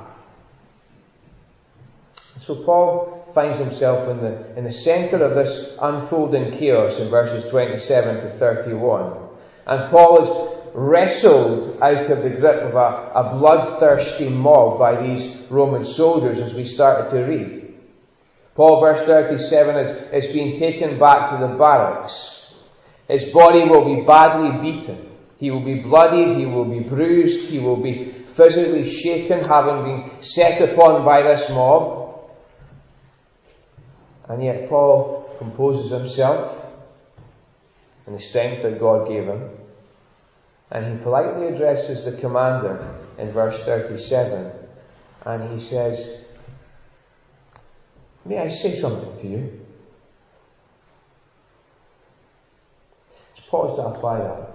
So Paul finds himself in the in the centre of this unfolding chaos in verses twenty-seven to thirty-one. And Paul is wrestled out of the grip of a, a bloodthirsty mob by these Roman soldiers as we started to read. Paul, verse thirty-seven, is, is being taken back to the barracks. His body will be badly beaten. He will be bloodied, he will be bruised, he will be physically shaken, having been set upon by this mob. And yet Paul composes himself in the strength that God gave him. And he politely addresses the commander in verse thirty-seven. And he says, "May I say something to you?" Let's pause to apply that.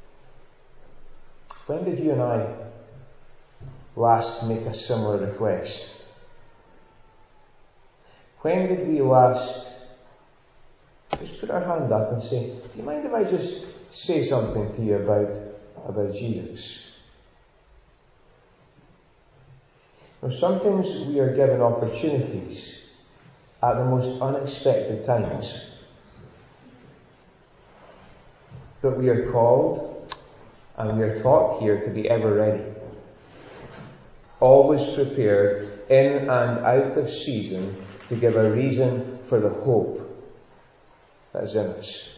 When did you and I last make a similar request? When did we last just put our hand up and say, "Do you mind if I just say something to you about, about Jesus?" Now, sometimes we are given opportunities at the most unexpected times. But we are called and we are taught here to be ever ready. Always prepared, in and out of season, to give a reason for the hope that is in us.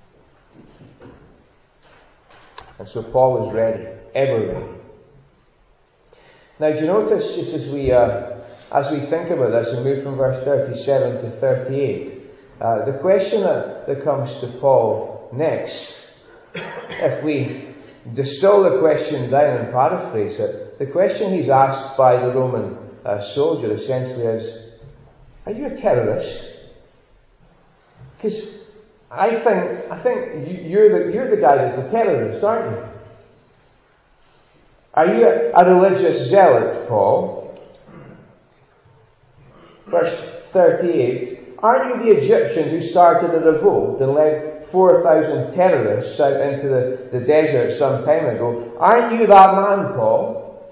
And so Paul is ready, ever ready. Now, do you notice, just as we uh, as we think about this and move from verse thirty-seven to thirty-eight, uh, the question that, that comes to Paul next, if we distill the question down and paraphrase it, the question he's asked by the Roman uh, soldier essentially is, "Are you a terrorist?" Because I think I think you're the you're the guy that's a terrorist, aren't you? Are you a, a religious zealot, Paul? Verse thirty-eight. Aren't you the Egyptian who started a revolt and led four thousand terrorists out into the, the desert some time ago? Aren't you that man, Paul?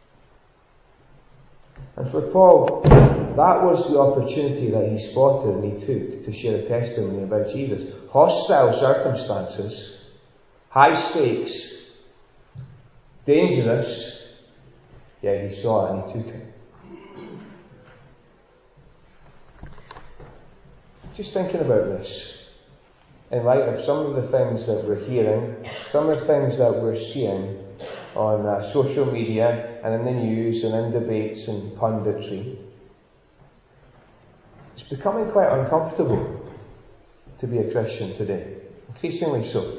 And for Paul, that was the opportunity that he spotted and he took to share a testimony about Jesus. Hostile circumstances, high stakes, dangerous, yet he saw it and he took it. Just thinking about this, in light of some of the things that we're hearing, some of the things that we're seeing on uh, social media and in the news and in debates and punditry, it's becoming quite uncomfortable to be a Christian today, increasingly so.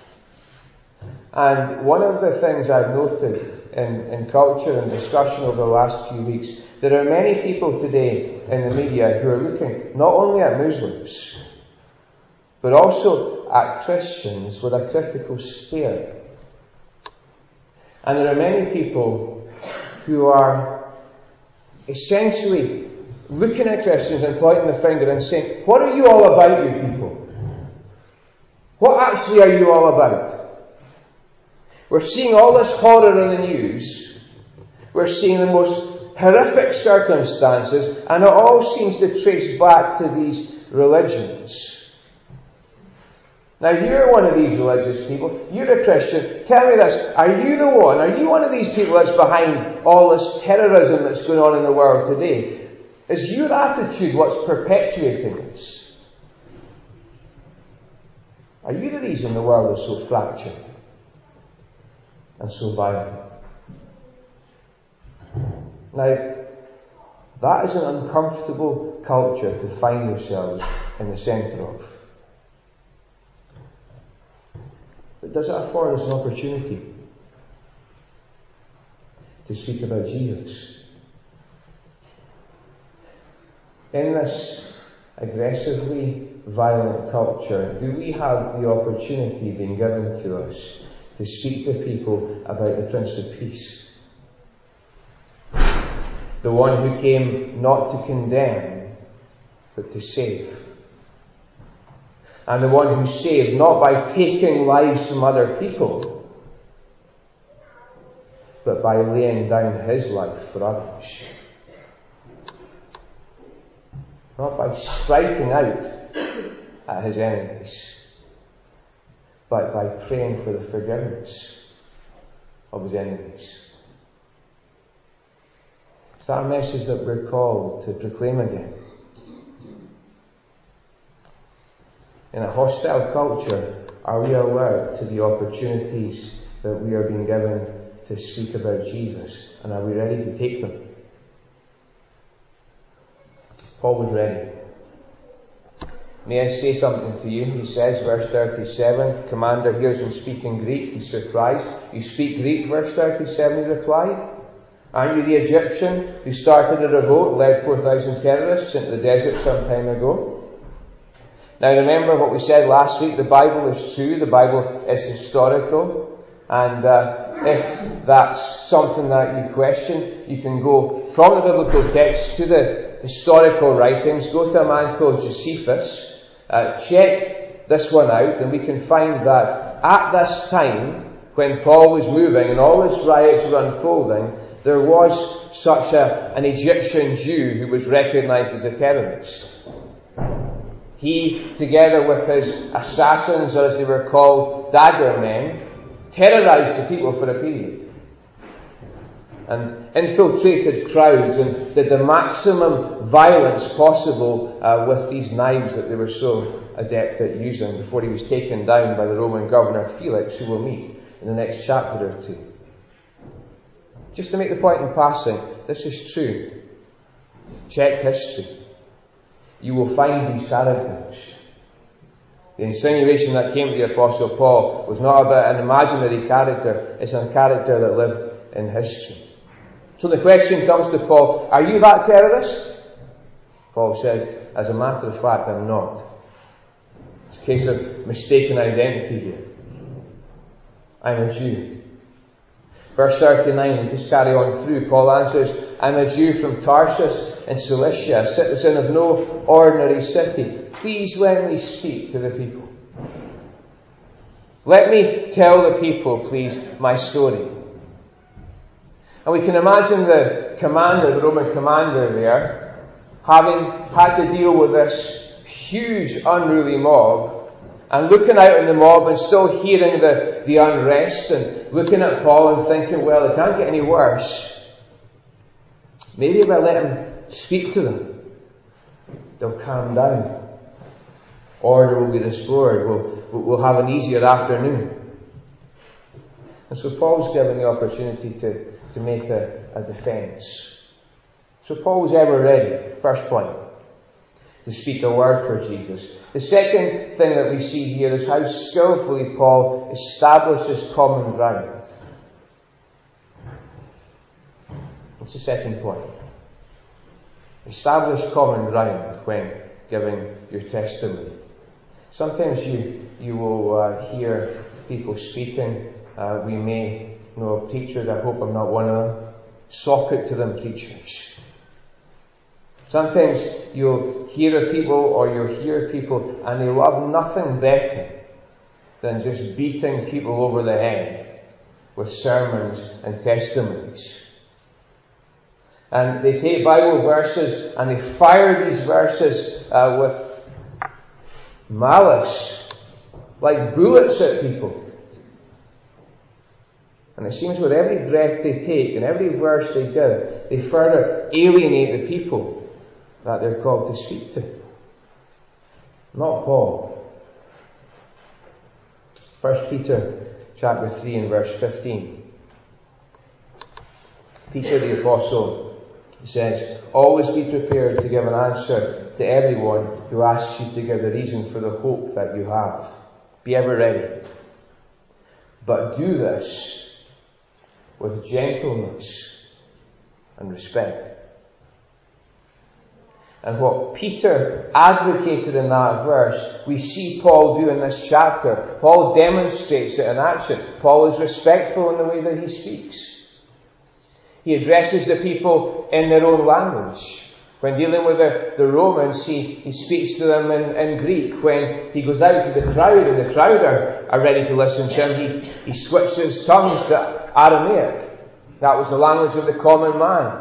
And one of the things I've noted in, in culture and discussion over the last few weeks, there are many people today in the media who are looking not only at Muslims, but also at Christians with a critical stare. And there are many people who are essentially looking at Christians and pointing the finger and saying, "What are you all about, you people? What actually are you all about?" We're seeing all this horror in the news. We're seeing the most horrific circumstances, and it all seems to trace back to these religions. Now, you're one of these religious people. You're a Christian. Tell me this. Are you the one? Are you one of these people that's behind all this terrorism that's going on in the world today? Is your attitude what's perpetuating this? Are you the reason the world is so fractured and so violent? Now, that is an uncomfortable culture to find yourselves in the centre of. But does it afford us an opportunity to speak about Jesus? In this aggressively violent culture, do we have the opportunity being given to us to speak to people about the Prince of Peace? The one who came not to condemn, but to save. And the one who saved not by taking lives from other people, but by laying down his life for others. Not by striking out at his enemies, but by praying for the forgiveness of his enemies. Is that a message that we're called to proclaim again? In a hostile culture, are we alert to the opportunities that we are being given to speak about Jesus? And are we ready to take them? Paul was ready. May I say something to you? He says, verse thirty-seven, commander hears him speak in Greek. He's surprised. You speak Greek, verse thirty-seven, he replied. Aren't you the Egyptian who started a revolt, led four thousand terrorists into the desert some time ago? Now remember what we said last week, the Bible is true, the Bible is historical, and uh, if that's something that you question, you can go from the biblical text to the historical writings, go to a man called Josephus, uh, check this one out, and we can find that at this time, when Paul was moving and all his riots were unfolding, there was such a, an Egyptian Jew who was recognized as a terrorist. He, together with his assassins, or as they were called, dagger men, terrorized the people for a period. And infiltrated crowds and did the maximum violence possible uh, with these knives that they were so adept at using before he was taken down by the Roman governor Felix, who we'll meet in the next chapter or two. Just to make the point in passing, this is true. Check history. You will find these characters. The insinuation that came to the Apostle Paul was not about an imaginary character, it's a character that lived in history. So the question comes to Paul, are you that terrorist? Paul says, as a matter of fact, I'm not. It's a case of mistaken identity here. I'm a Jew. Verse thirty-nine, we just carry on through. Paul answers, I'm a Jew from Tarsus in Cilicia, a citizen of no ordinary city. Please let me speak to the people. Let me tell the people, please, my story. And we can imagine the commander, the Roman commander there, having had to deal with this huge unruly mob, and looking out in the mob and still hearing the, the unrest, and looking at Paul and thinking, well, it can't get any worse. Maybe if I let him speak to them, they'll calm down. Order will be restored. We'll, we'll have an easier afternoon. And so Paul's given the opportunity to, to make a, a defence. So Paul's ever ready, first point, to speak a word for Jesus. The second thing that we see here is how skillfully Paul establishes common ground. What's the second point? Establish common ground when giving your testimony. Sometimes you you will uh, hear people speaking. Uh, we may know of teachers, I hope I'm not one of them, sock it to them preachers. Sometimes you'll hear people or you'll hear people and they love nothing better than just beating people over the head with sermons and testimonies. And they take Bible verses and they fire these verses uh, with malice, like bullets at people. And it seems with every breath they take and every verse they give, they further alienate the people that they're called to speak to. Not Paul. First Peter chapter three and verse fifteen. Peter the Apostle says, always be prepared to give an answer to everyone who asks you to give the reason for the hope that you have. Be ever ready. But do this with gentleness and respect. And what Peter advocated in that verse, we see Paul do in this chapter. Paul demonstrates it in action. Paul is respectful in the way that he speaks. He addresses the people in their own language. When dealing with the, the Romans, he, he speaks to them in, in Greek. When he goes out to the crowd, and the crowd are, are ready to listen to him, he, he switches tongues to Aramaic. That was the language of the common man.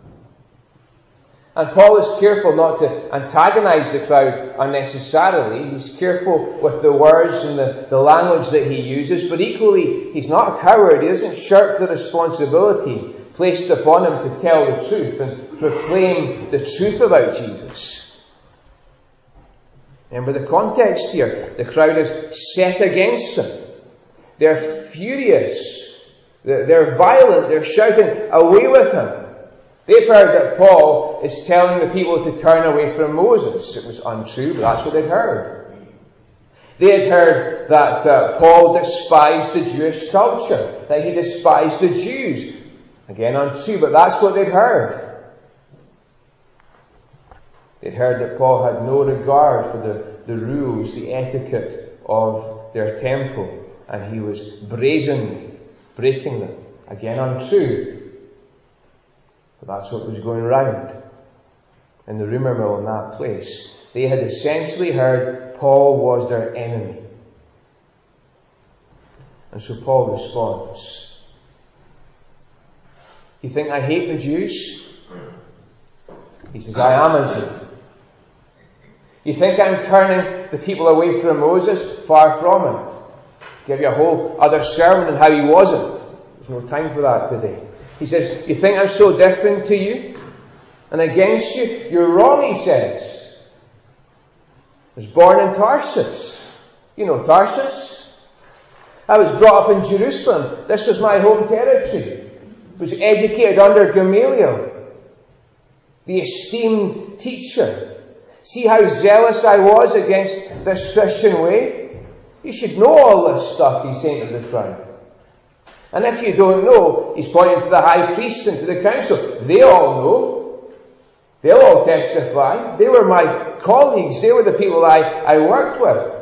And Paul is careful not to antagonize the crowd unnecessarily. He's careful with the words and the, the language that he uses, but equally, he's not a coward. He doesn't shirk the responsibility placed upon him to tell the truth and proclaim the truth about Jesus. Remember the context here. The crowd is set against him. They're furious. They're, they're violent. They're shouting, "Away with him!" They've heard that Paul is telling the people to turn away from Moses. It was untrue, but that's what they'd heard. They had heard that uh, Paul despised the Jewish culture, that he despised the Jews. Again, untrue, but that's what they'd heard. They'd heard that Paul had no regard for the, the rules, the etiquette of their temple, and he was brazenly breaking them. Again, untrue. But that's what was going round in the rumour mill in that place. They had essentially heard Paul was their enemy. And so Paul responds. You think I hate the Jews? He says, I am a Jew. You think I'm turning the people away from Moses? Far from it. Give you a whole other sermon on how he wasn't. There's no time for that today. He says, you think I'm so different to you and against you? You're wrong, he says. I was born in Tarsus. You know Tarsus? I was brought up in Jerusalem. This was my home territory. I was educated under Gamaliel, the esteemed teacher. See how zealous I was against this Christian way? You should know all this stuff, he's saying to the crowd. And if you don't know, he's pointing to the high priest and to the council. They all know. They'll all testify. They were my colleagues. They were the people I, I worked with.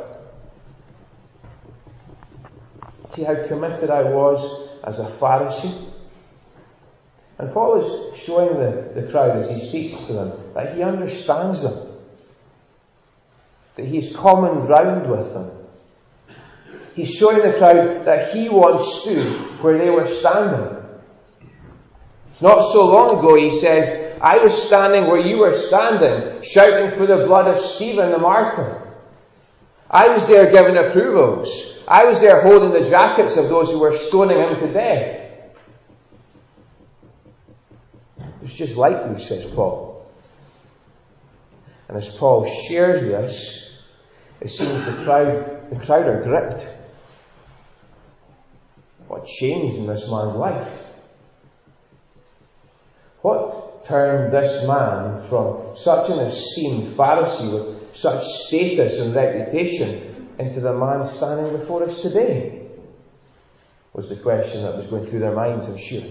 See how committed I was as a Pharisee? And Paul is showing the, the crowd as he speaks to them that he understands them. That he's common ground with them. He's showing the crowd that he once stood where they were standing. It's not so long ago, he says, I was standing where you were standing, shouting for the blood of Stephen the martyr. I was there giving approvals. I was there holding the jackets of those who were stoning him to death. It's just likely, says Paul. And as Paul shares this, it seems the crowd, the crowd are gripped. What changed in this man's life? What turned this man from such an esteemed Pharisee with such status and reputation into the man standing before us today? Was the question that was going through their minds, I'm sure.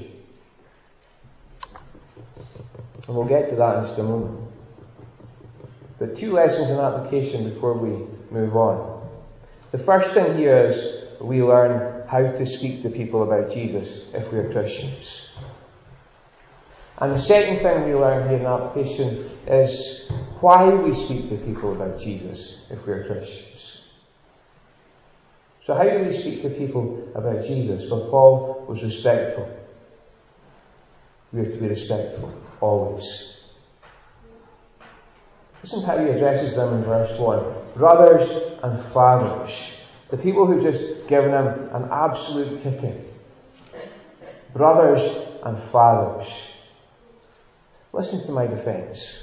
And we'll get to that in just a moment. But two lessons in application before we move on. The first thing here is we learn how to speak to people about Jesus if we are Christians. And the second thing we learn here in application is why we speak to people about Jesus if we are Christians. So how do we speak to people about Jesus? Well, Paul was respectful. We have to be respectful, always. Listen to how he addresses them in verse one. Brothers and fathers. The people who've just given him an absolute kicking. Brothers and fathers. Listen to my defense.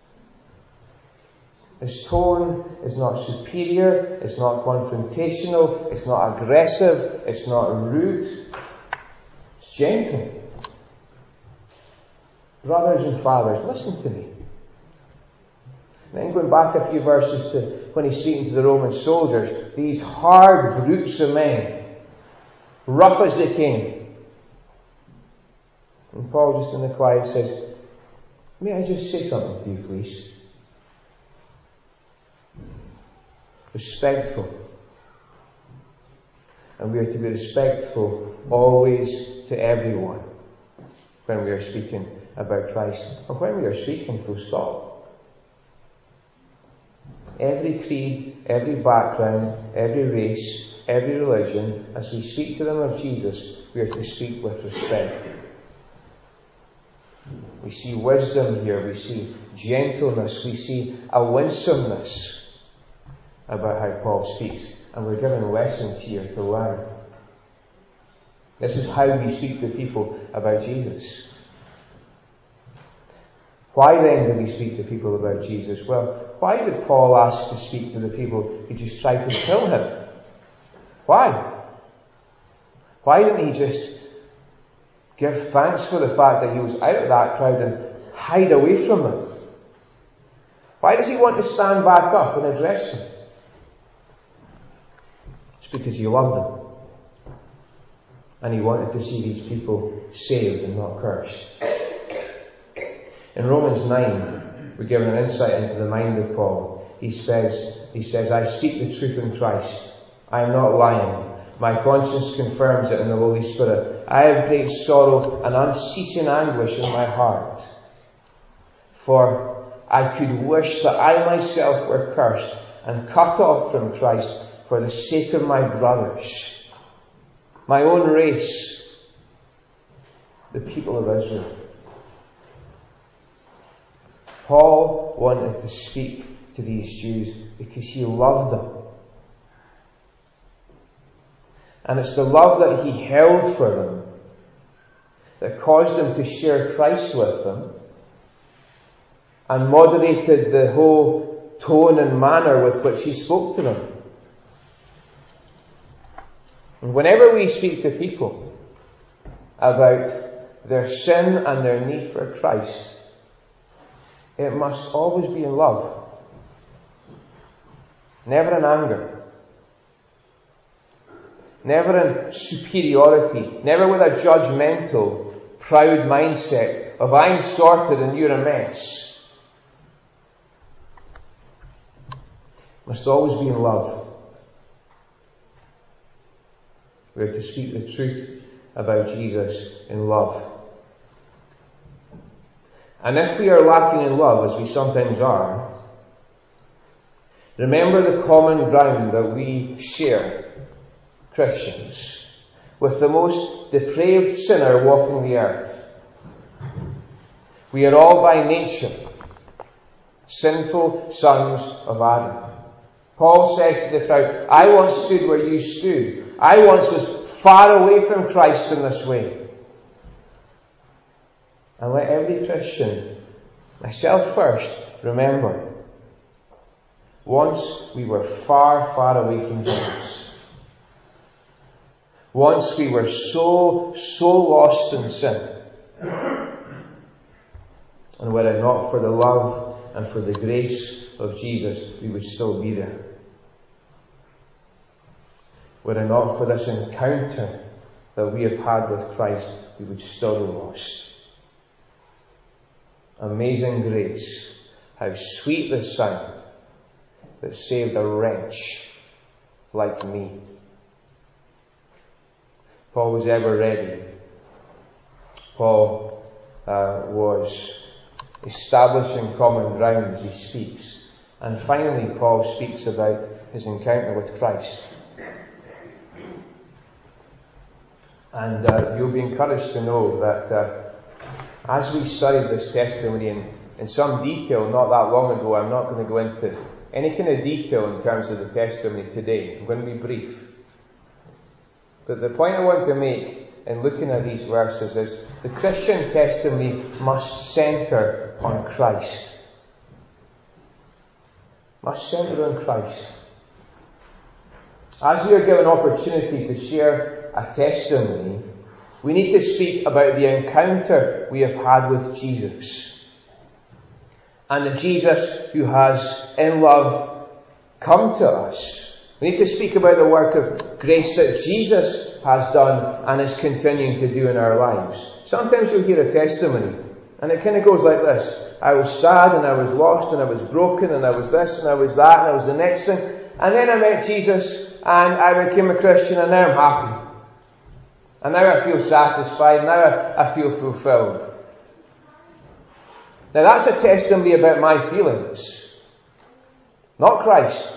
His tone is not superior, it's not confrontational, it's not aggressive, it's not rude. It's gentle. Brothers and fathers, listen to me. Then going back a few verses to when he's speaking to the Roman soldiers, these hard groups of men, rough as they came. And Paul, just in the quiet, says, may I just say something to you, please? Respectful. And we are to be respectful always to everyone when we are speaking about Christ, or when we are speaking, full stop. Every creed, every background, every race, every religion, as we speak to them of Jesus, we are to speak with respect. We see wisdom here, we see gentleness, we see a winsomeness about how Paul speaks. And we're given lessons here to learn. This is how we speak to people about Jesus. Why then do we speak to people about Jesus? Well, why did Paul ask to speak to the people who just tried to kill him? Why? Why didn't he just give thanks for the fact that he was out of that crowd and hide away from them? Why does he want to stand back up and address them? It's because he loved them. And he wanted to see these people saved and not cursed. In Romans nine, we're given an insight into the mind of Paul. He says, he says, I speak the truth in Christ. I am not lying. My conscience confirms it in the Holy Spirit. I have great sorrow and unceasing anguish in my heart. For I could wish that I myself were cursed and cut off from Christ for the sake of my brothers, my own race, the people of Israel. Paul wanted to speak to these Jews because he loved them. And it's the love that he held for them that caused him to share Christ with them and moderated the whole tone and manner with which he spoke to them. And whenever we speak to people about their sin and their need for Christ, it must always be in love, never in anger. Never in superiority, never with a judgmental, proud mindset of I'm sorted and you're a mess. Must always be in love. We are to speak the truth about Jesus in love. And if we are lacking in love, as we sometimes are, remember the common ground that we share, Christians, with the most depraved sinner walking the earth. We are all by nature sinful sons of Adam. Paul said to the crowd, I once stood where you stood. I once was far away from Christ in this way. And let every Christian, myself first, remember, once we were far, far away from Jesus. Once we were so, so lost in sin. And were it not for the love and for the grace of Jesus, we would still be there. Were it not for this encounter that we have had with Christ, we would still be lost. Amazing grace. How sweet the sound that saved a wretch like me. Paul was ever ready. Paul uh, was establishing common ground as he speaks. And finally, Paul speaks about his encounter with Christ. And uh, you'll be encouraged to know that uh, as we studied this testimony in, in some detail not that long ago, I'm not going to go into any kind of detail in terms of the testimony today. I'm going to be brief. But the point I want to make in looking at these verses is the Christian testimony must centre on Christ. Must centre on Christ. As we are given opportunity to share a testimony, we need to speak about the encounter we have had with Jesus. And the Jesus who has, in love, come to us. We need to speak about the work of grace that Jesus has done and is continuing to do in our lives. Sometimes you'll hear a testimony, and it kind of goes like this. I was sad, and I was lost, and I was broken, and I was this, and I was that, and I was the next thing. And then I met Jesus, and I became a Christian, and now I'm happy. And now I feel satisfied, now I, I feel fulfilled. Now that's a testimony about my feelings, not Christ.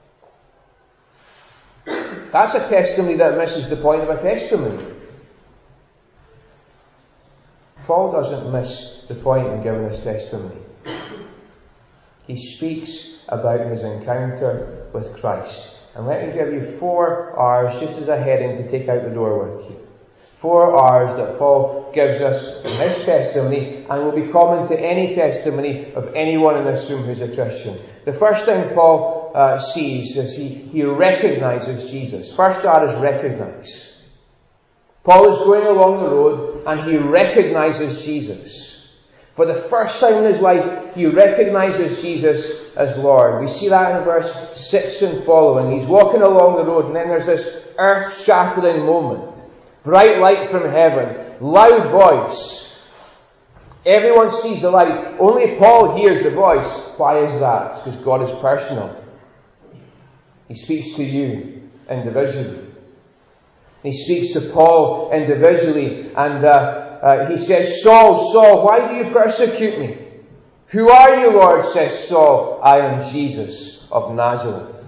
That's a testimony that misses the point of a testimony. Paul doesn't miss the point in giving his testimony. He speaks about his encounter with Christ. And let me give you four R's just as a heading to take out the door with you. Four R's that Paul gives us in his testimony and will be common to any testimony of anyone in this room who's a Christian. The first thing Paul uh, sees is he, he recognizes Jesus. First R is recognize. Paul is going along the road and he recognizes Jesus. For the first time in his life, he recognizes Jesus as Lord. We see that in verse six and following. He's walking along the road and then there's this earth-shattering moment. Bright light from heaven. Loud voice. Everyone sees the light. Only Paul hears the voice. Why is that? It's because God is personal. He speaks to you individually. He speaks to Paul individually and uh, uh, he says, Saul, Saul, why do you persecute me? Who are you, Lord? Says Saul. I am Jesus of Nazareth.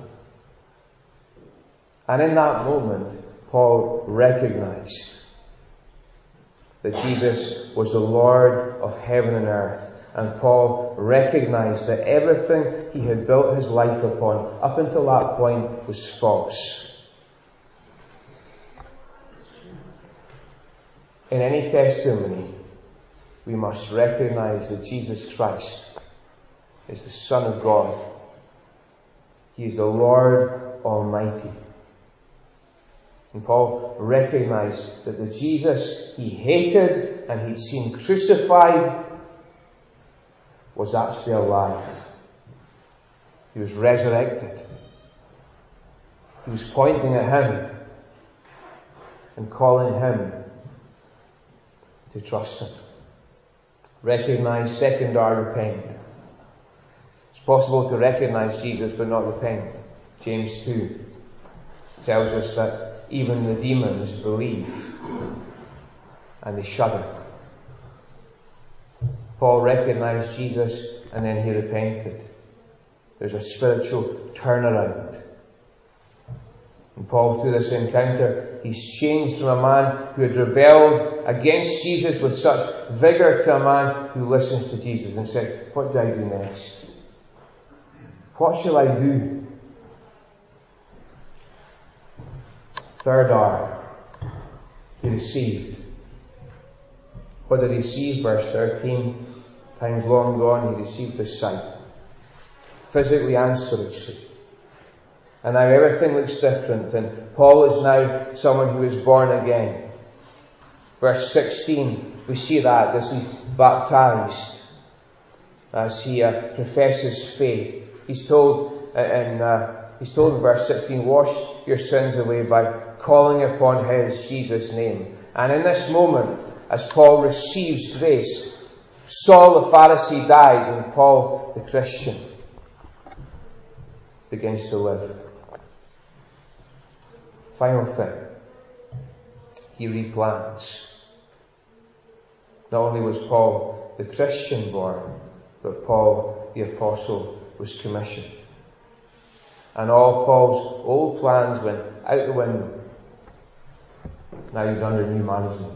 And in that moment, Paul recognized that Jesus was the Lord of heaven and earth. And Paul recognized that everything he had built his life upon up until that point was false. In any testimony, we must recognize that Jesus Christ is the Son of God. He is the Lord Almighty. And Paul recognized that the Jesus he hated and he'd seen crucified was actually alive. He was resurrected. He was pointing at him and calling him to trust him. Recognize, second R, repent. It's possible to recognize Jesus but not repent. James two tells us that even the demons believe and they shudder. Paul recognized Jesus and then he repented. There's a spiritual turnaround. And Paul, through this encounter, he's changed from a man who had rebelled against Jesus with such vigour to a man who listens to Jesus and said, what do I do next? What shall I do? Third R, he received. What did he receive? Verse thirteen, times long gone, he received his sight. Physically and spiritually. And now everything looks different, and Paul is now someone who is born again. Verse sixteen, we see that, as he's baptized, as he uh, professes faith. He's told uh, in uh, he's told in verse sixteen, wash your sins away by calling upon his, Jesus' name. And in this moment, as Paul receives grace, Saul the Pharisee dies, and Paul the Christian begins to live. Final thing, he replans. Not only was Paul the Christian born, but Paul the Apostle was commissioned. And all Paul's old plans went out the window. Now he's under new management.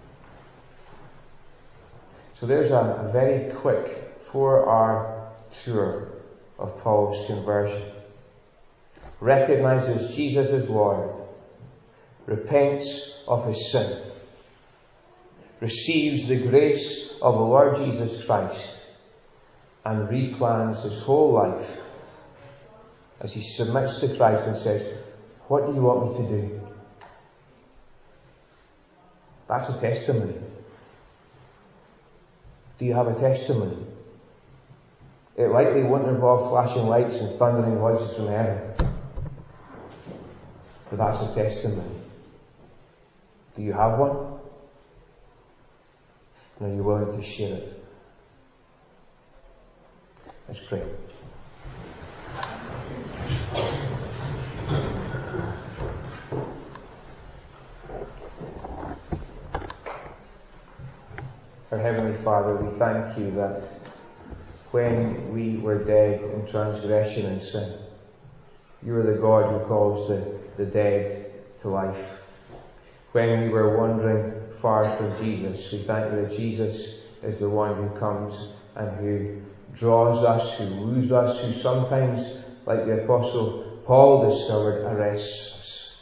So there's a, a very quick four R tour of Paul's conversion. Recognizes Jesus as Lord. Repents of his sin. Receives the grace of the Lord Jesus Christ. And replans his whole life as he submits to Christ and says, what do you want me to do? That's a testimony. Do you have a testimony? It likely won't involve flashing lights and thundering voices from heaven. But that's a testimony. Do you have one? And are you willing to share it? Let's pray. Our Heavenly Father, we thank you that when we were dead in transgression and sin, you are the God who calls the, the dead to life. when we were wandering far from Jesus. We thank you that Jesus is the one who comes and who draws us, who woos us, who sometimes, like the Apostle Paul discovered, arrests us.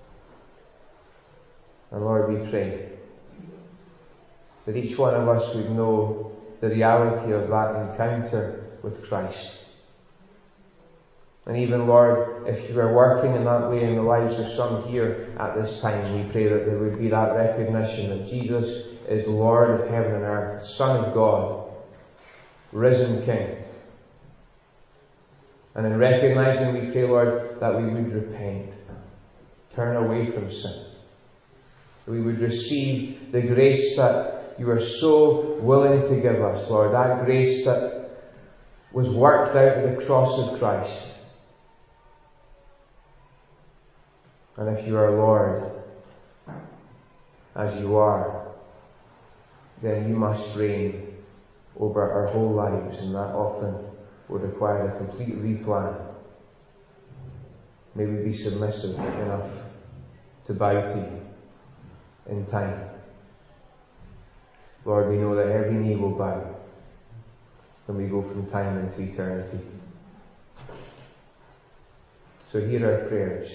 And Lord, we pray that each one of us would know the reality of that encounter with Christ. And even, Lord, if you are working in that way in the lives of some here at this time, we pray that there would be that recognition that Jesus is Lord of heaven and earth, Son of God, risen King. And in recognizing, we pray, Lord, that we would repent, turn away from sin, that we would receive the grace that you are so willing to give us, Lord, that grace that was worked out at the cross of Christ. And if you are Lord, as you are, then you must reign over our whole lives, and that often would require a complete replan. May we be submissive enough to bow to you in time. Lord, we know that every knee will bow when we go from time into eternity. So hear our prayers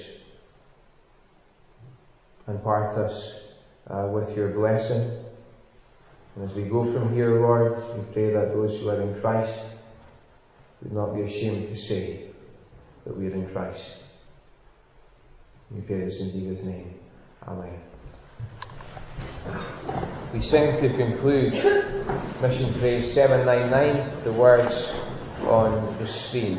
and part us uh, with your blessing. And as we go from here, Lord, we pray that those who are in Christ would not be ashamed to say that we are in Christ. We pray this in Jesus' name. Amen. We sing to conclude Mission Praise seven ninety-nine, the words on the screen.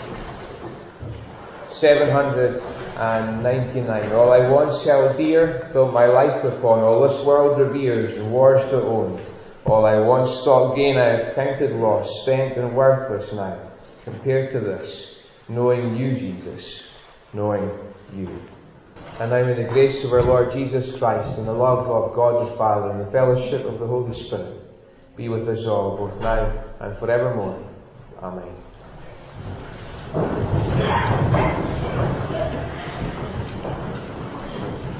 seven ninety-nine. All I once held dear, built my life upon, all this world reveres and wars to own. All I once thought gain, I have counted loss, spent and worthless now, compared to this, knowing you, Jesus, knowing you. And now may the grace of our Lord Jesus Christ and the love of God the Father and the fellowship of the Holy Spirit be with us all, both now and forevermore. Amen.